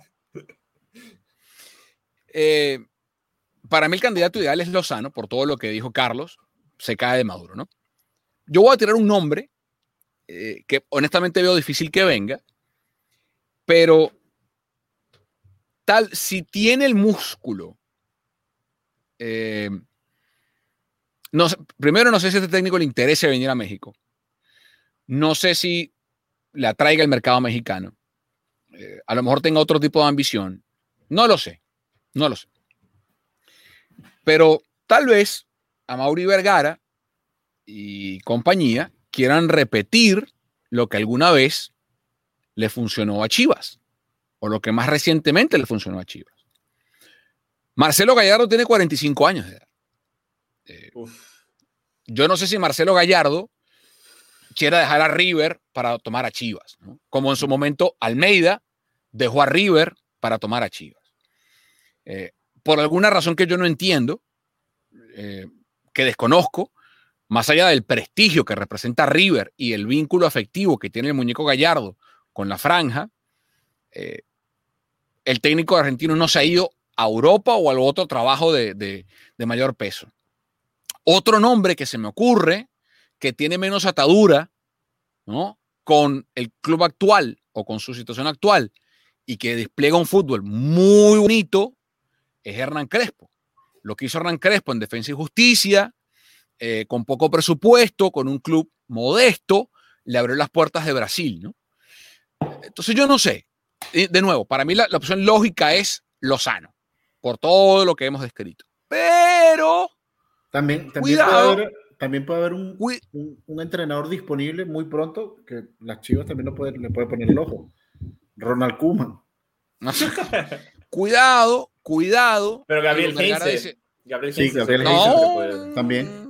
Eh, para mí el candidato ideal es Lozano, por todo lo que dijo Carlos, se cae de Maduro, ¿no? Yo voy a tirar un nombre eh, que honestamente veo difícil que venga, pero tal, si tiene el músculo, eh, no sé, primero no sé si a este técnico le interesa venir a México, no sé si le atraiga el mercado mexicano, eh, a lo mejor tenga otro tipo de ambición, no lo sé, no lo sé. Pero tal vez Amaury Vergara y compañía quieran repetir lo que alguna vez le funcionó a Chivas, o lo que más recientemente le funcionó a Chivas. Marcelo Gallardo tiene cuarenta y cinco años de edad. Eh, yo no sé si Marcelo Gallardo quiera dejar a River para tomar a Chivas, ¿no? Como en su momento Almeida dejó a River para tomar a Chivas. Eh, por alguna razón que yo no entiendo, eh, que desconozco, más allá del prestigio que representa River y el vínculo afectivo que tiene el muñeco Gallardo con la franja, eh, el técnico argentino no se ha ido a Europa o a otro trabajo de, de, de mayor peso. Otro nombre que se me ocurre, que tiene menos atadura, ¿no?, con el club actual o con su situación actual y que despliega un fútbol muy bonito, es Hernán Crespo. Lo que hizo Hernán Crespo en Defensa y Justicia, eh, con poco presupuesto, con un club modesto, le abrió las puertas de Brasil, ¿no? Entonces yo no sé. De nuevo, para mí la, la opción lógica es Lozano, por todo lo que hemos descrito. Pero también, también cuidado, puede haber, también puede haber un, un, un entrenador disponible muy pronto que las Chivas también no puede, le puede poner el ojo. Ronald Koeman. Cuidado, cuidado. Pero Gabriel Heinze. Dice, Gabriel sí, Heinze. Gabriel No, Heinze puede, también.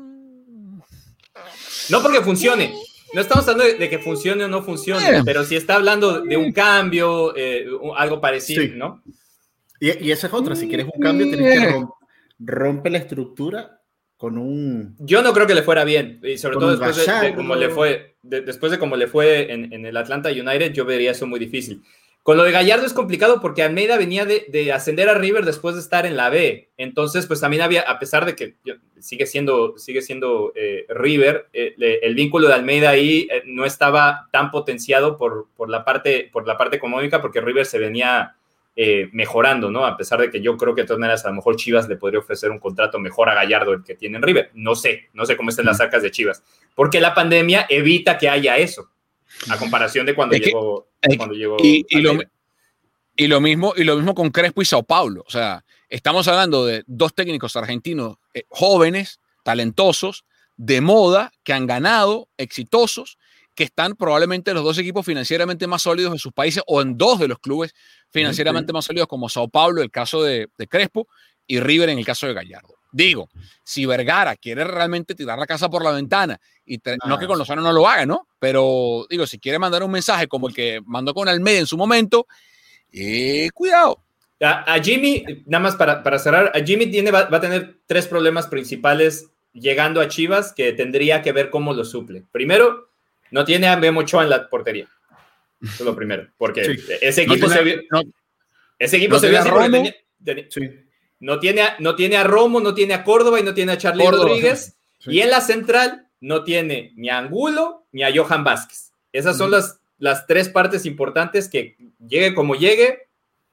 No porque funcione. No estamos hablando de, de que funcione o no funcione, Bien. pero si está hablando de un cambio, eh, algo parecido, sí. ¿no? Y, y esa es otra. Si quieres un cambio, tienes que romper, rompe la estructura con un... Yo no creo que le fuera bien. Y sobre todo después de, de cómo le fue, de, después de cómo le fue en, en el Atlanta United, yo vería eso muy difícil. Con lo de Gallardo es complicado porque Almeida venía de, de ascender a River después de estar en la B. Entonces, pues también había, a pesar de que sigue siendo, sigue siendo eh, River, eh, el vínculo de Almeida ahí eh, no estaba tan potenciado por, por, la parte, por la parte económica porque River se venía eh, mejorando, ¿no? A pesar de que yo creo que de todas maneras a lo mejor Chivas le podría ofrecer un contrato mejor a Gallardo el que tiene en River. No sé, no sé cómo están las arcas de Chivas. Porque la pandemia evita que haya eso. A comparación de cuando es llegó, que, cuando llegó y, y, lo, y lo mismo y lo mismo con Crespo y Sao Paulo. O sea, estamos hablando de dos técnicos argentinos eh, jóvenes, talentosos, de moda, que han ganado, exitosos, que están probablemente en los dos equipos financieramente más sólidos de sus países o en dos de los clubes financieramente sí. más sólidos como Sao Paulo, el caso de, de Crespo, y River en el caso de Gallardo. Digo, si Vergara quiere realmente tirar la casa por la ventana, y te, ah, no que con Lozano no lo haga, ¿no? Pero digo, si quiere mandar un mensaje como el que mandó con Almeida en su momento, eh, cuidado. A, a Jimmy, nada más para, para cerrar, a Jimmy tiene, va, va a tener tres problemas principales llegando a Chivas que tendría que ver cómo lo suple. Primero, no tiene a Memo Ochoa en la portería. Eso es lo primero, porque sí. ese equipo no tiene, se vio, no, ese equipo no se vio así porque tenía, tenía, sí. No tiene, a, no tiene a Romo, no tiene a Córdoba y no tiene a Charly Córdoba, Rodríguez. Sí. Y en la central no tiene ni a Angulo ni a Johan Vázquez. Esas son uh-huh. las, las tres partes importantes que llegue como llegue,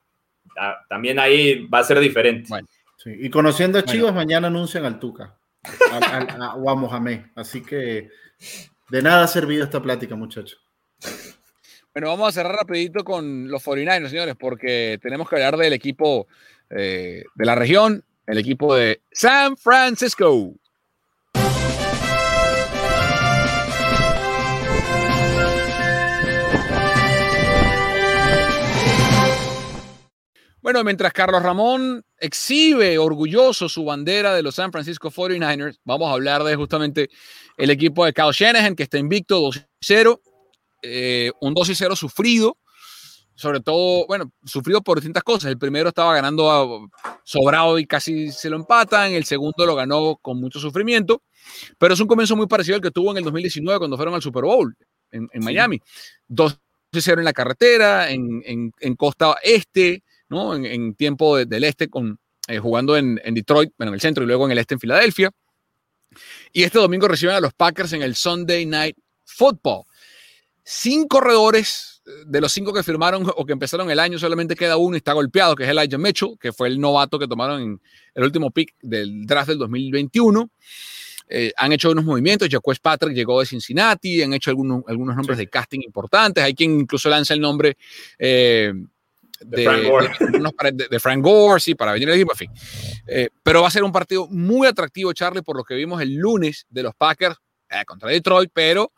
a, también ahí va a ser diferente. Bueno, sí. Y conociendo a Chivas, bueno. mañana anuncian al Tuca a, a, a, o a Mohamed. Así que de nada ha servido esta plática, muchachos. Bueno, vamos a cerrar rapidito con los cuarenta y nueve, señores, porque tenemos que hablar del equipo eh, de la región, el equipo de San Francisco. Bueno, mientras Carlos Ramón exhibe orgulloso su bandera de los San Francisco cuarenta y nueve ers, vamos a hablar de justamente el equipo de Kyle Shanahan, que está invicto dos y cero, eh, un dos y cero sufrido, sobre todo, bueno, sufrido por distintas cosas. El primero estaba ganando a, sobrado y casi se lo empatan, el segundo lo ganó con mucho sufrimiento, pero es un comienzo muy parecido al que tuvo en el dos mil diecinueve cuando fueron al Super Bowl en, en sí. Miami. dos y cero en la carretera, en, en, en costa este, ¿no? En, en tiempo de, del este, con, eh, jugando en, en Detroit, bueno, en el centro, y luego en el este en Filadelfia. Y este domingo reciben a los Packers en el Sunday Night Football. Cinco corredores, de los cinco que firmaron o que empezaron el año, solamente queda uno y está golpeado, que es Elijah Mitchell, que fue el novato que tomaron en el último pick del draft del dos mil veintiuno. Eh, han hecho unos movimientos. Jaquez Patrick llegó de Cincinnati, han hecho algunos, algunos nombres sí. de casting importantes. Hay quien incluso lanza el nombre eh, de, de, Frank Gore. De, de, de Frank Gore, sí, para venir al equipo, en fin. Eh, pero va a ser un partido muy atractivo, Charlie, por lo que vimos el lunes de los Packers eh, contra Detroit, pero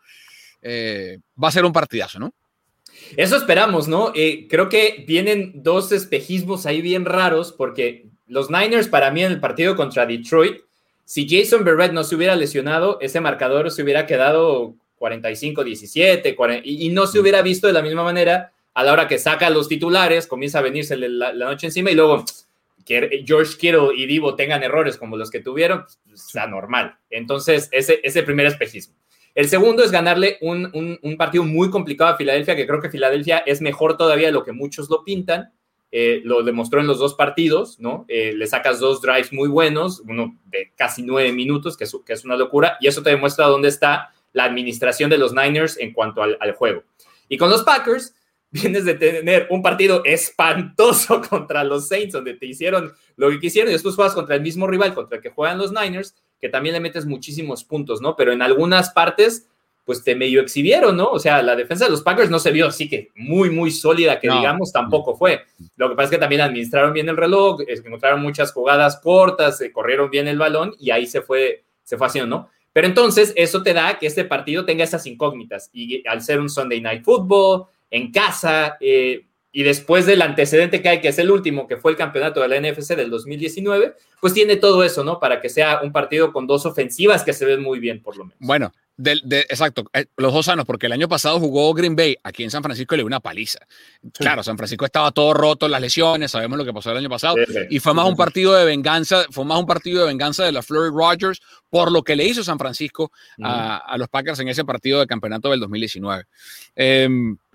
eh, va a ser un partidazo, ¿no? Eso esperamos, ¿no? Eh, creo que vienen dos espejismos ahí bien raros, porque los Niners, para mí, en el partido contra Detroit, si Jason Verrett no se hubiera lesionado, ese marcador se hubiera quedado cuarenta y cinco diecisiete cuarenta, y, y no se hubiera visto de la misma manera a la hora que saca los titulares, comienza a venirse la, la noche encima, y luego que George Kittle y Divo tengan errores como los que tuvieron, pues, está normal. Entonces, ese es el primer espejismo. El segundo es ganarle un, un, un partido muy complicado a Filadelfia, que creo que Filadelfia es mejor todavía de lo que muchos lo pintan. Eh, lo demostró en los dos partidos, ¿no? Eh, le sacas dos drives muy buenos, uno de casi nueve minutos, que es, que es una locura, y eso te demuestra dónde está la administración de los Niners en cuanto al, al juego. Y con los Packers, vienes de tener un partido espantoso contra los Saints, donde te hicieron lo que quisieron, y después juegas contra el mismo rival contra el que juegan los Niners, que también le metes muchísimos puntos, ¿no? Pero en algunas partes, pues te medio exhibieron, ¿no? O sea, la defensa de los Packers no se vio así que muy, muy sólida, que no, digamos, tampoco fue. Lo que pasa es que también administraron bien el reloj, encontraron muchas jugadas cortas, se corrieron bien el balón, y ahí se fue, se fue haciendo, ¿no? Pero entonces, eso te da que este partido tenga esas incógnitas, y al ser un Sunday Night Football, en casa, eh, y después del antecedente que hay, que es el último, que fue el campeonato de la N F C del dos mil diecinueve, pues tiene todo eso, ¿no? Para que sea un partido con dos ofensivas que se ven muy bien, por lo menos. Bueno, de, de, exacto, los dos sanos, porque el año pasado jugó Green Bay aquí en San Francisco y le dio una paliza. Sí. Claro, San Francisco estaba todo roto, las lesiones, sabemos lo que pasó el año pasado, sí, sí, y fue más sí, un partido de venganza, fue más un partido de venganza de la Flurry Rogers por lo que le hizo San Francisco uh-huh. a, a los Packers en ese partido de campeonato del dos mil diecinueve. Eh,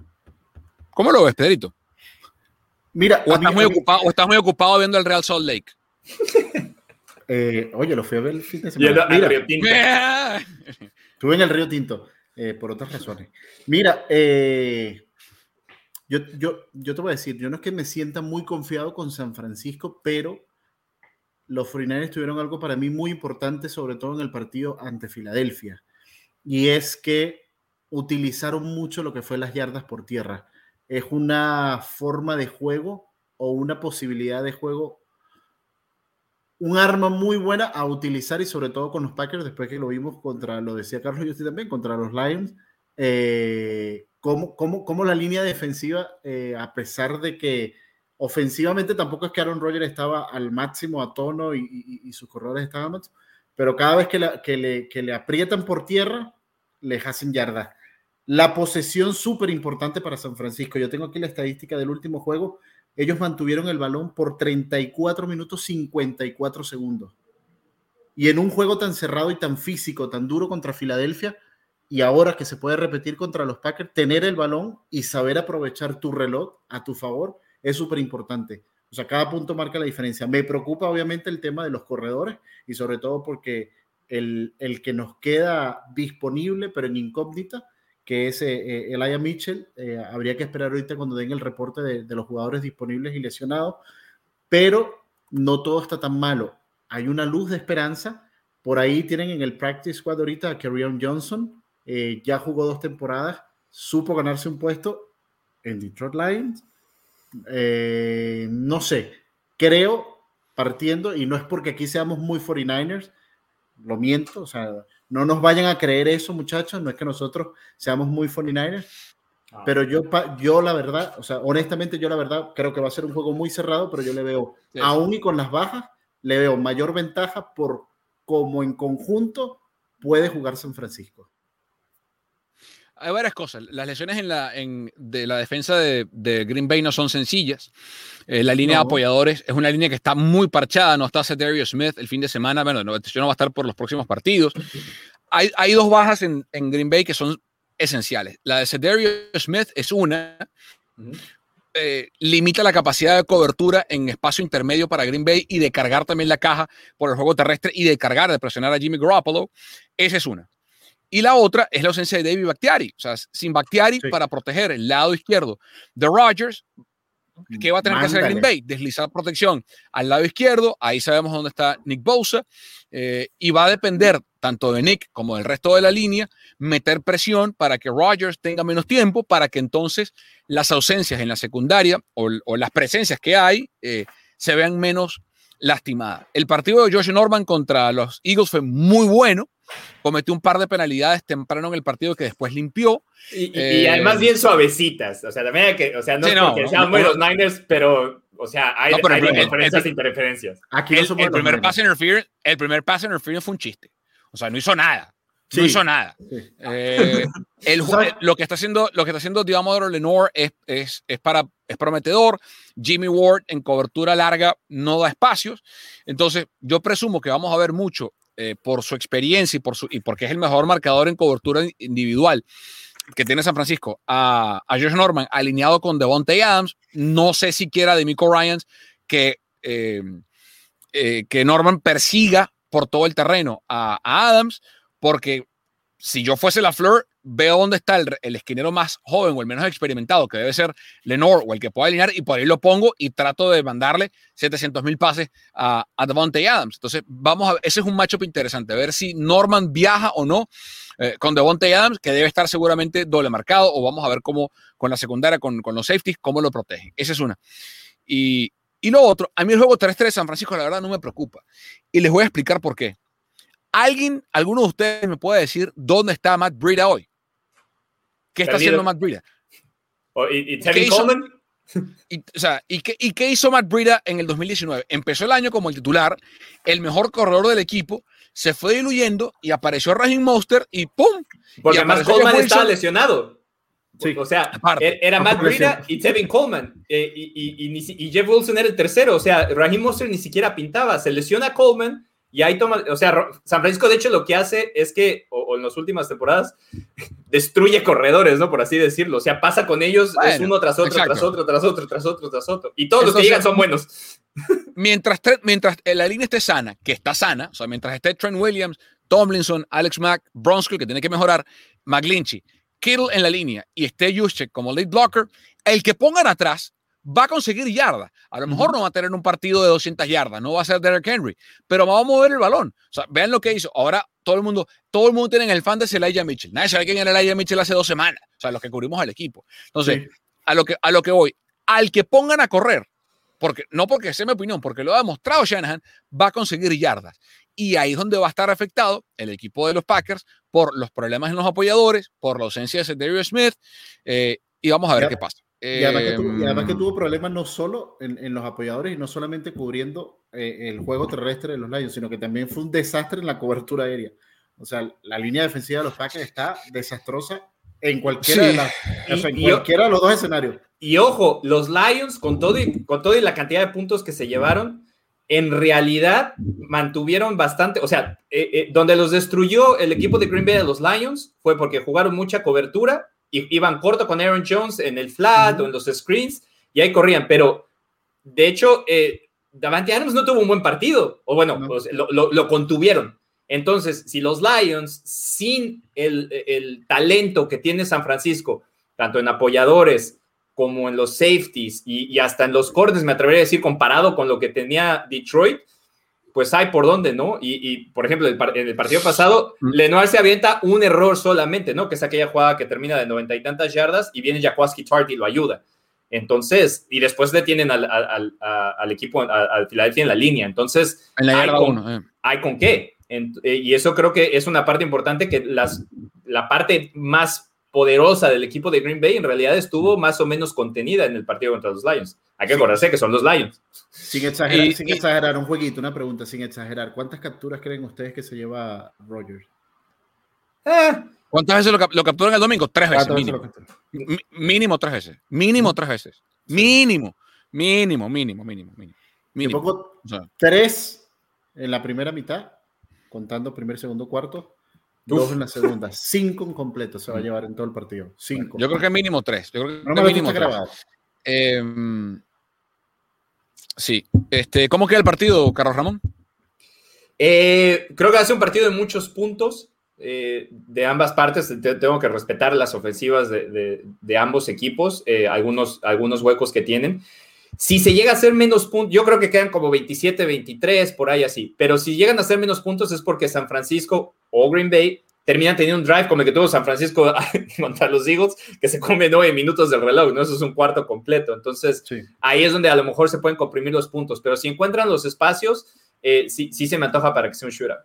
¿Cómo lo ves, Pedrito? Mira, o estás, mí, muy mí, ocupado, o estás muy ocupado viendo el Real Salt Lake. Eh, oye, lo fui a ver el fin de semana. Y el Río Tinto. Estuve en el Río Tinto, eh, por otras razones. Mira, eh, yo, yo, yo te voy a decir, yo no es que me sienta muy confiado con San Francisco, pero los cuarenta y nueve ers tuvieron algo para mí muy importante, sobre todo en el partido ante Filadelfia, y es que utilizaron mucho lo que fue las yardas por tierra. Es una forma de juego o una posibilidad de juego, un arma muy buena a utilizar, y sobre todo con los Packers, después que lo vimos contra, lo decía Carlos y usted también, contra los Lions, eh, cómo, cómo, cómo la línea defensiva, eh, a pesar de que ofensivamente tampoco es que Aaron Rodgers estaba al máximo a tono y, y, y sus corredores estaban máximo, pero cada vez que, la, que, le, que le aprietan por tierra, les hacen yardas. La posesión súper importante para San Francisco. Yo tengo aquí la estadística del último juego. Ellos mantuvieron el balón por treinta y cuatro minutos cincuenta y cuatro segundos. Y en un juego tan cerrado y tan físico, tan duro contra Filadelfia, y ahora que se puede repetir contra los Packers, tener el balón y saber aprovechar tu reloj a tu favor es súper importante. O sea, cada punto marca la diferencia. Me preocupa obviamente el tema de los corredores, y sobre todo porque el, el que nos queda disponible, pero en incógnita, que es eh, Elijah Mitchell, eh, habría que esperar ahorita cuando den el reporte de, de los jugadores disponibles y lesionados, pero no todo está tan malo. Hay una luz de esperanza. Por ahí tienen en el practice squad ahorita a Kerryon Johnson, eh, ya jugó dos temporadas, supo ganarse un puesto en Detroit Lions. Eh, no sé, creo, partiendo, y no es porque aquí seamos muy cuarenta y nueve ers, lo miento, o sea, no nos vayan a creer eso, muchachos, no es que nosotros seamos muy cuarenta y nueve ers, Ah. Pero yo, yo la verdad, o sea, honestamente yo la verdad creo que va a ser un juego muy cerrado, pero yo le veo, sí, aún y con las bajas, le veo mayor ventaja por cómo en conjunto puede jugar San Francisco. Hay varias cosas. Las lesiones en la, en, de la defensa de, de Green Bay no son sencillas. Eh, la línea no. de apoyadores es una línea que está muy parchada. No está Za'Darius Smith el fin de semana. Bueno, no, no va a estar por los próximos partidos. Hay, hay dos bajas en, en Green Bay que son esenciales. La de Za'Darius Smith es una. Uh-huh. Eh, limita la capacidad de cobertura en espacio intermedio para Green Bay y de cargar también la caja por el juego terrestre y de cargar, de presionar a Jimmy Garoppolo. Esa es una. Y la otra es la ausencia de David Bakhtiari. O sea, sin Bakhtiari, sí, para proteger el lado izquierdo de Rodgers, ¿qué va a tener Mándale. que hacer Green Bay? Deslizar protección al lado izquierdo. Ahí sabemos dónde está Nick Bosa. Eh, y va a depender tanto de Nick como del resto de la línea meter presión para que Rodgers tenga menos tiempo, para que entonces las ausencias en la secundaria o, o las presencias que hay eh, se vean menos lastimadas. El partido de Josh Norman contra los Eagles fue muy bueno. Cometió un par de penalidades temprano en el partido que después limpió. Y, y, eh, y además bien suavecitas. O sea, también hay que, o sea, no sí, es porque no, sean no, muy no, los Niners, pero, o sea, hay, no, hay el, diferencias e interferencias. Aquí no el, el, primer pass interference, el primer pass interference fue un chiste. O sea, no hizo nada. No sí. hizo nada. Sí. Eh, el, lo, que está haciendo, lo que está haciendo Diamondre Lenoir es, es, es, para, es prometedor. Jimmy Ward en cobertura larga no da espacios. Entonces, yo presumo que vamos a ver mucho Eh, por su experiencia y, por su, y porque es el mejor marcador en cobertura individual que tiene San Francisco, a, a Josh Norman alineado con Devontae Adams. No sé siquiera de Miko Ryans que, eh, eh, que Norman persiga por todo el terreno a, a Adams, porque si yo fuese LaFleur, veo dónde está el, el esquinero más joven o el menos experimentado, que debe ser Lenoir o el que pueda alinear, y por ahí lo pongo y trato de mandarle setecientos mil pases a, a Devontae Adams. Entonces, vamos a ver, ese es un matchup interesante, ver si Norman viaja o no eh, con Devontae Adams, que debe estar seguramente doble marcado, o vamos a ver cómo con la secundaria, con, con los safeties, cómo lo protegen. Esa es una. Y, y lo otro, a mí el juego terrestre de San Francisco, la verdad, no me preocupa. Y les voy a explicar por qué. ¿Alguien, alguno de ustedes me puede decir dónde está Matt Breida hoy? ¿Qué está haciendo Matt Breida? ¿Y, y Tevin Coleman? Y, o sea, ¿y, qué, ¿Y qué hizo Matt Breida en el dos mil diecinueve? Empezó el año como el titular, el mejor corredor del equipo, se fue diluyendo y apareció Raheem Mostert y ¡pum! Porque además Coleman estaba lesionado. Sí. O sea, aparte, era Matt Breida y Tevin Coleman. Eh, y, y, y, y Jeff Wilson era el tercero. O sea, Raheem Mostert ni siquiera pintaba. Se lesiona Coleman. Y ahí toma, o sea, San Francisco de hecho lo que hace es que, o, o en las últimas temporadas, destruye corredores, ¿no? Por así decirlo. O sea, pasa con ellos, bueno, es uno tras otro, exacto. tras otro, tras otro, tras otro, tras otro. Y todos Eso los que llegan son buenos. Mientras, mientras la línea esté sana, que está sana, o sea, mientras esté Trent Williams, Tomlinson, Alex Mack, Bronskill, que tiene que mejorar, McGlinchey, Kittle en la línea, y esté Juszczyk como late blocker, el que pongan atrás va a conseguir yardas. A lo mejor no va a tener un partido de doscientas yardas, no va a ser Derrick Henry, pero va a mover el balón. O sea, vean lo que hizo. Ahora todo el mundo, todo el mundo tiene en el fan de Elijah Mitchell. Nadie sabe quién era Elijah Mitchell hace dos semanas. O sea, los que cubrimos al equipo. Entonces, sí. a, lo que, a lo que voy, al que pongan a correr, porque, no porque sea mi opinión, porque lo ha demostrado Shanahan, va a conseguir yardas. Y ahí es donde va a estar afectado el equipo de los Packers por los problemas en los apoyadores, por la ausencia de Za'Darius Smith, eh, y vamos a ver ya. qué pasa. Y además, que tuvo, y además que tuvo problemas no solo en, en los apoyadores y no solamente cubriendo eh, el juego terrestre de los Lions, sino que también fue un desastre en la cobertura aérea. O sea, la línea defensiva de los Packers está desastrosa en cualquiera, sí. de, las, y, o sea, en cualquiera de los dos escenarios. Y ojo, los Lions, con todo, y, con todo y la cantidad de puntos que se llevaron, en realidad mantuvieron bastante, o sea, eh, eh, donde los destruyó el equipo de Green Bay de los Lions fue porque jugaron mucha cobertura y iban corto con Aaron Jones en el flat uh-huh. o en los screens, y ahí corrían, pero de hecho, eh, Davante Adams no tuvo un buen partido, o bueno, uh-huh. pues, lo, lo, lo contuvieron. Entonces, si los Lions, sin el, el talento que tiene San Francisco, tanto en apoyadores como en los safeties y, y hasta en los corners, me atrevería a decir, comparado con lo que tenía Detroit, pues hay por dónde, ¿no? Y, y por ejemplo, el, en el partido pasado, mm. Lenoir se avienta un error solamente, ¿no? Que es aquella jugada que termina de noventa y tantas yardas y viene Jaquiski Tartt y lo ayuda. Entonces, y después detienen al, al, al, al equipo, al, al Philadelphia en la línea. Entonces, en la hay, con, uno, eh. hay con qué. En, eh, y eso creo que es una parte importante, que las, la parte más poderosa del equipo de Green Bay en realidad estuvo más o menos contenida en el partido contra los Lions. Hay que acordarse que son los Lions. Sin exagerar, Y- sin y- exagerar, un jueguito, una pregunta, sin exagerar. ¿Cuántas capturas creen ustedes que se lleva Rodgers? Ah, ¿Cuántas veces lo, cap- lo capturan el domingo? Tres veces, ¿Cuántas veces mínimo. lo capturan? Mi- Mínimo tres veces. Mínimo tres veces. Mínimo. Mínimo, mínimo, mínimo, mínimo. Yo mínimo. pongo O sea, tres en la primera mitad, contando primer, segundo, cuarto. Dos en la segunda. Cinco en completo se va a llevar en todo el partido. Cinco. yo creo que mínimo tres. Yo creo que no me lo mínimo está tres. grabado. Eh, sí. Este, ¿cómo queda el partido, Carlos Ramón? eh, creo que va a ser un partido de muchos puntos eh, de ambas partes. Te- tengo que respetar las ofensivas de, de- de ambos equipos, eh, algunos, algunos huecos que tienen. Si se llega a hacer menos puntos, yo creo que quedan como veintisiete, veintitrés, por ahí así. Pero si llegan a hacer menos puntos es porque San Francisco o Green Bay terminan teniendo un drive como el que tuvo San Francisco contra los Eagles, que se come nueve minutos del reloj, ¿no? Eso es un cuarto completo. Entonces, Sí. ahí es donde a lo mejor se pueden comprimir los puntos. Pero si encuentran los espacios, eh, sí, sí se me antoja para que sea un shootout.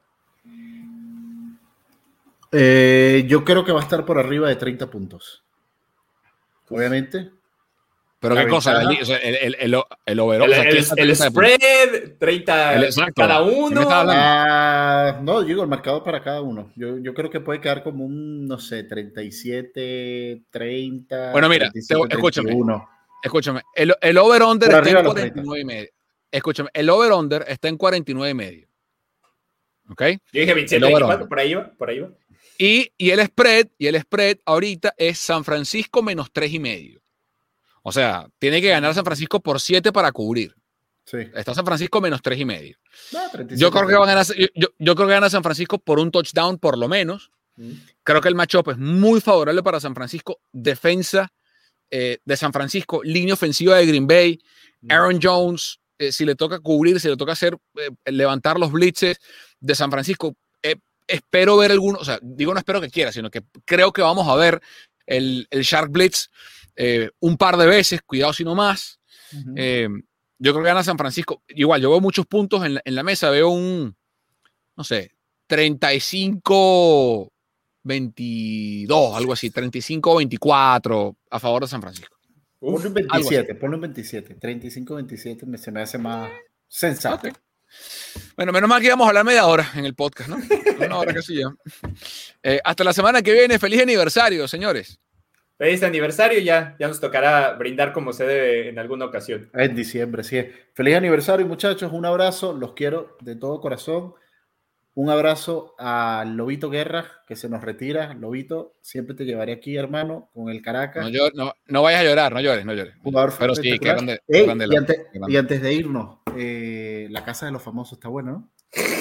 Eh, yo creo que va a estar por arriba de treinta puntos. Obviamente. Pero La qué cosa, ventaja- el, o sea, el, el, el, el overall. El, o sea, ¿qué el- es el treinta puntos? spread, treinta El- exacto. cada ¿Qué me uno. estás hablando? Ah, no, digo, el marcador para cada uno. Yo, yo creo que puede quedar como un, no sé, treinta y siete, treinta. Bueno, mira, treinta y siete, te- escúchame. treinta y uno. Escúchame, el, el over-under Por está arriba en de los cuarenta y nueve y medio. Escúchame, el over-under está en cuarenta y nueve y medio. ¿Ok? Yo dije veintisiete, El over-under. veinticuatro, por ahí va, por ahí va. Y, y el spread, y el spread ahorita es San Francisco menos tres y medio. O sea, tiene que ganar San Francisco por siete para cubrir. Sí. Está San Francisco menos tres y medio. No, treinta y siete, Yo creo que va a ganar, yo, yo- yo creo que gana San Francisco por un touchdown por lo menos. Creo que el matchup es muy favorable para San Francisco. Defensa eh, de San Francisco, línea ofensiva de Green Bay, Aaron Jones, eh, si le toca cubrir, si le toca hacer eh, levantar los blitzes de San Francisco. Eh, espero ver alguno, o sea, digo no espero que quiera, sino que creo que vamos a ver el, el Shark Blitz eh, un par de veces, cuidado si no más. Ujú. Eh, yo creo que gana San Francisco. Igual, yo veo muchos puntos en la, en la mesa. Veo un, no sé, treinta y cinco veintidós, algo así, treinta y cinco veinticuatro a favor de San Francisco. Ponle un algo así. veintisiete, ponle un veintisiete. treinta y cinco veintisiete me, se me hace más sensato. Ok. Bueno, menos mal que íbamos a hablar media hora en el podcast, ¿no? Una hora casi ya. Eh, hasta la semana que viene. Feliz aniversario, señores. Feliz aniversario, ya, ya nos tocará brindar como se debe en alguna ocasión. En diciembre, sí. Feliz aniversario, muchachos. Un abrazo. Los quiero de todo corazón. Un abrazo a Lobito Guerra, que se nos retira. Lobito, siempre te llevaré aquí, hermano, con el Caracas. No, yo- no, no vayas a llorar, no llores, no llores. Jugador Pero sí, que espectacular. grande. Ey, grande y, la- antes, grande. y antes de irnos, eh, la casa de los famosos está buena, ¿no?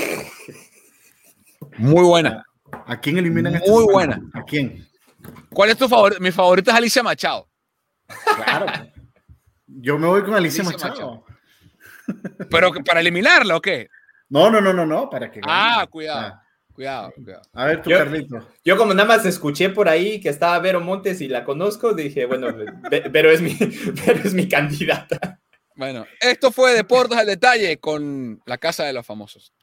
Muy buena. ¿A quién eliminan esta Muy semana? buena. ¿A quién? ¿Cuál es tu favorito? Mi favorita es Alicia Machado. Claro. Yo me voy con Alicia, Alicia Machado. ¿Pero que para eliminarla o qué? No, no, no, no, no, para que gane. Ah, cuidado. Ah, Cuidado, cuidado. a ver, tú, Yo- Carlito. Yo como nada más escuché por ahí que estaba Vero Montes y la conozco, dije, bueno, Ve- Vero es mi, Vero es mi candidata. Bueno, esto fue Deportes al Detalle con la Casa de los Famosos.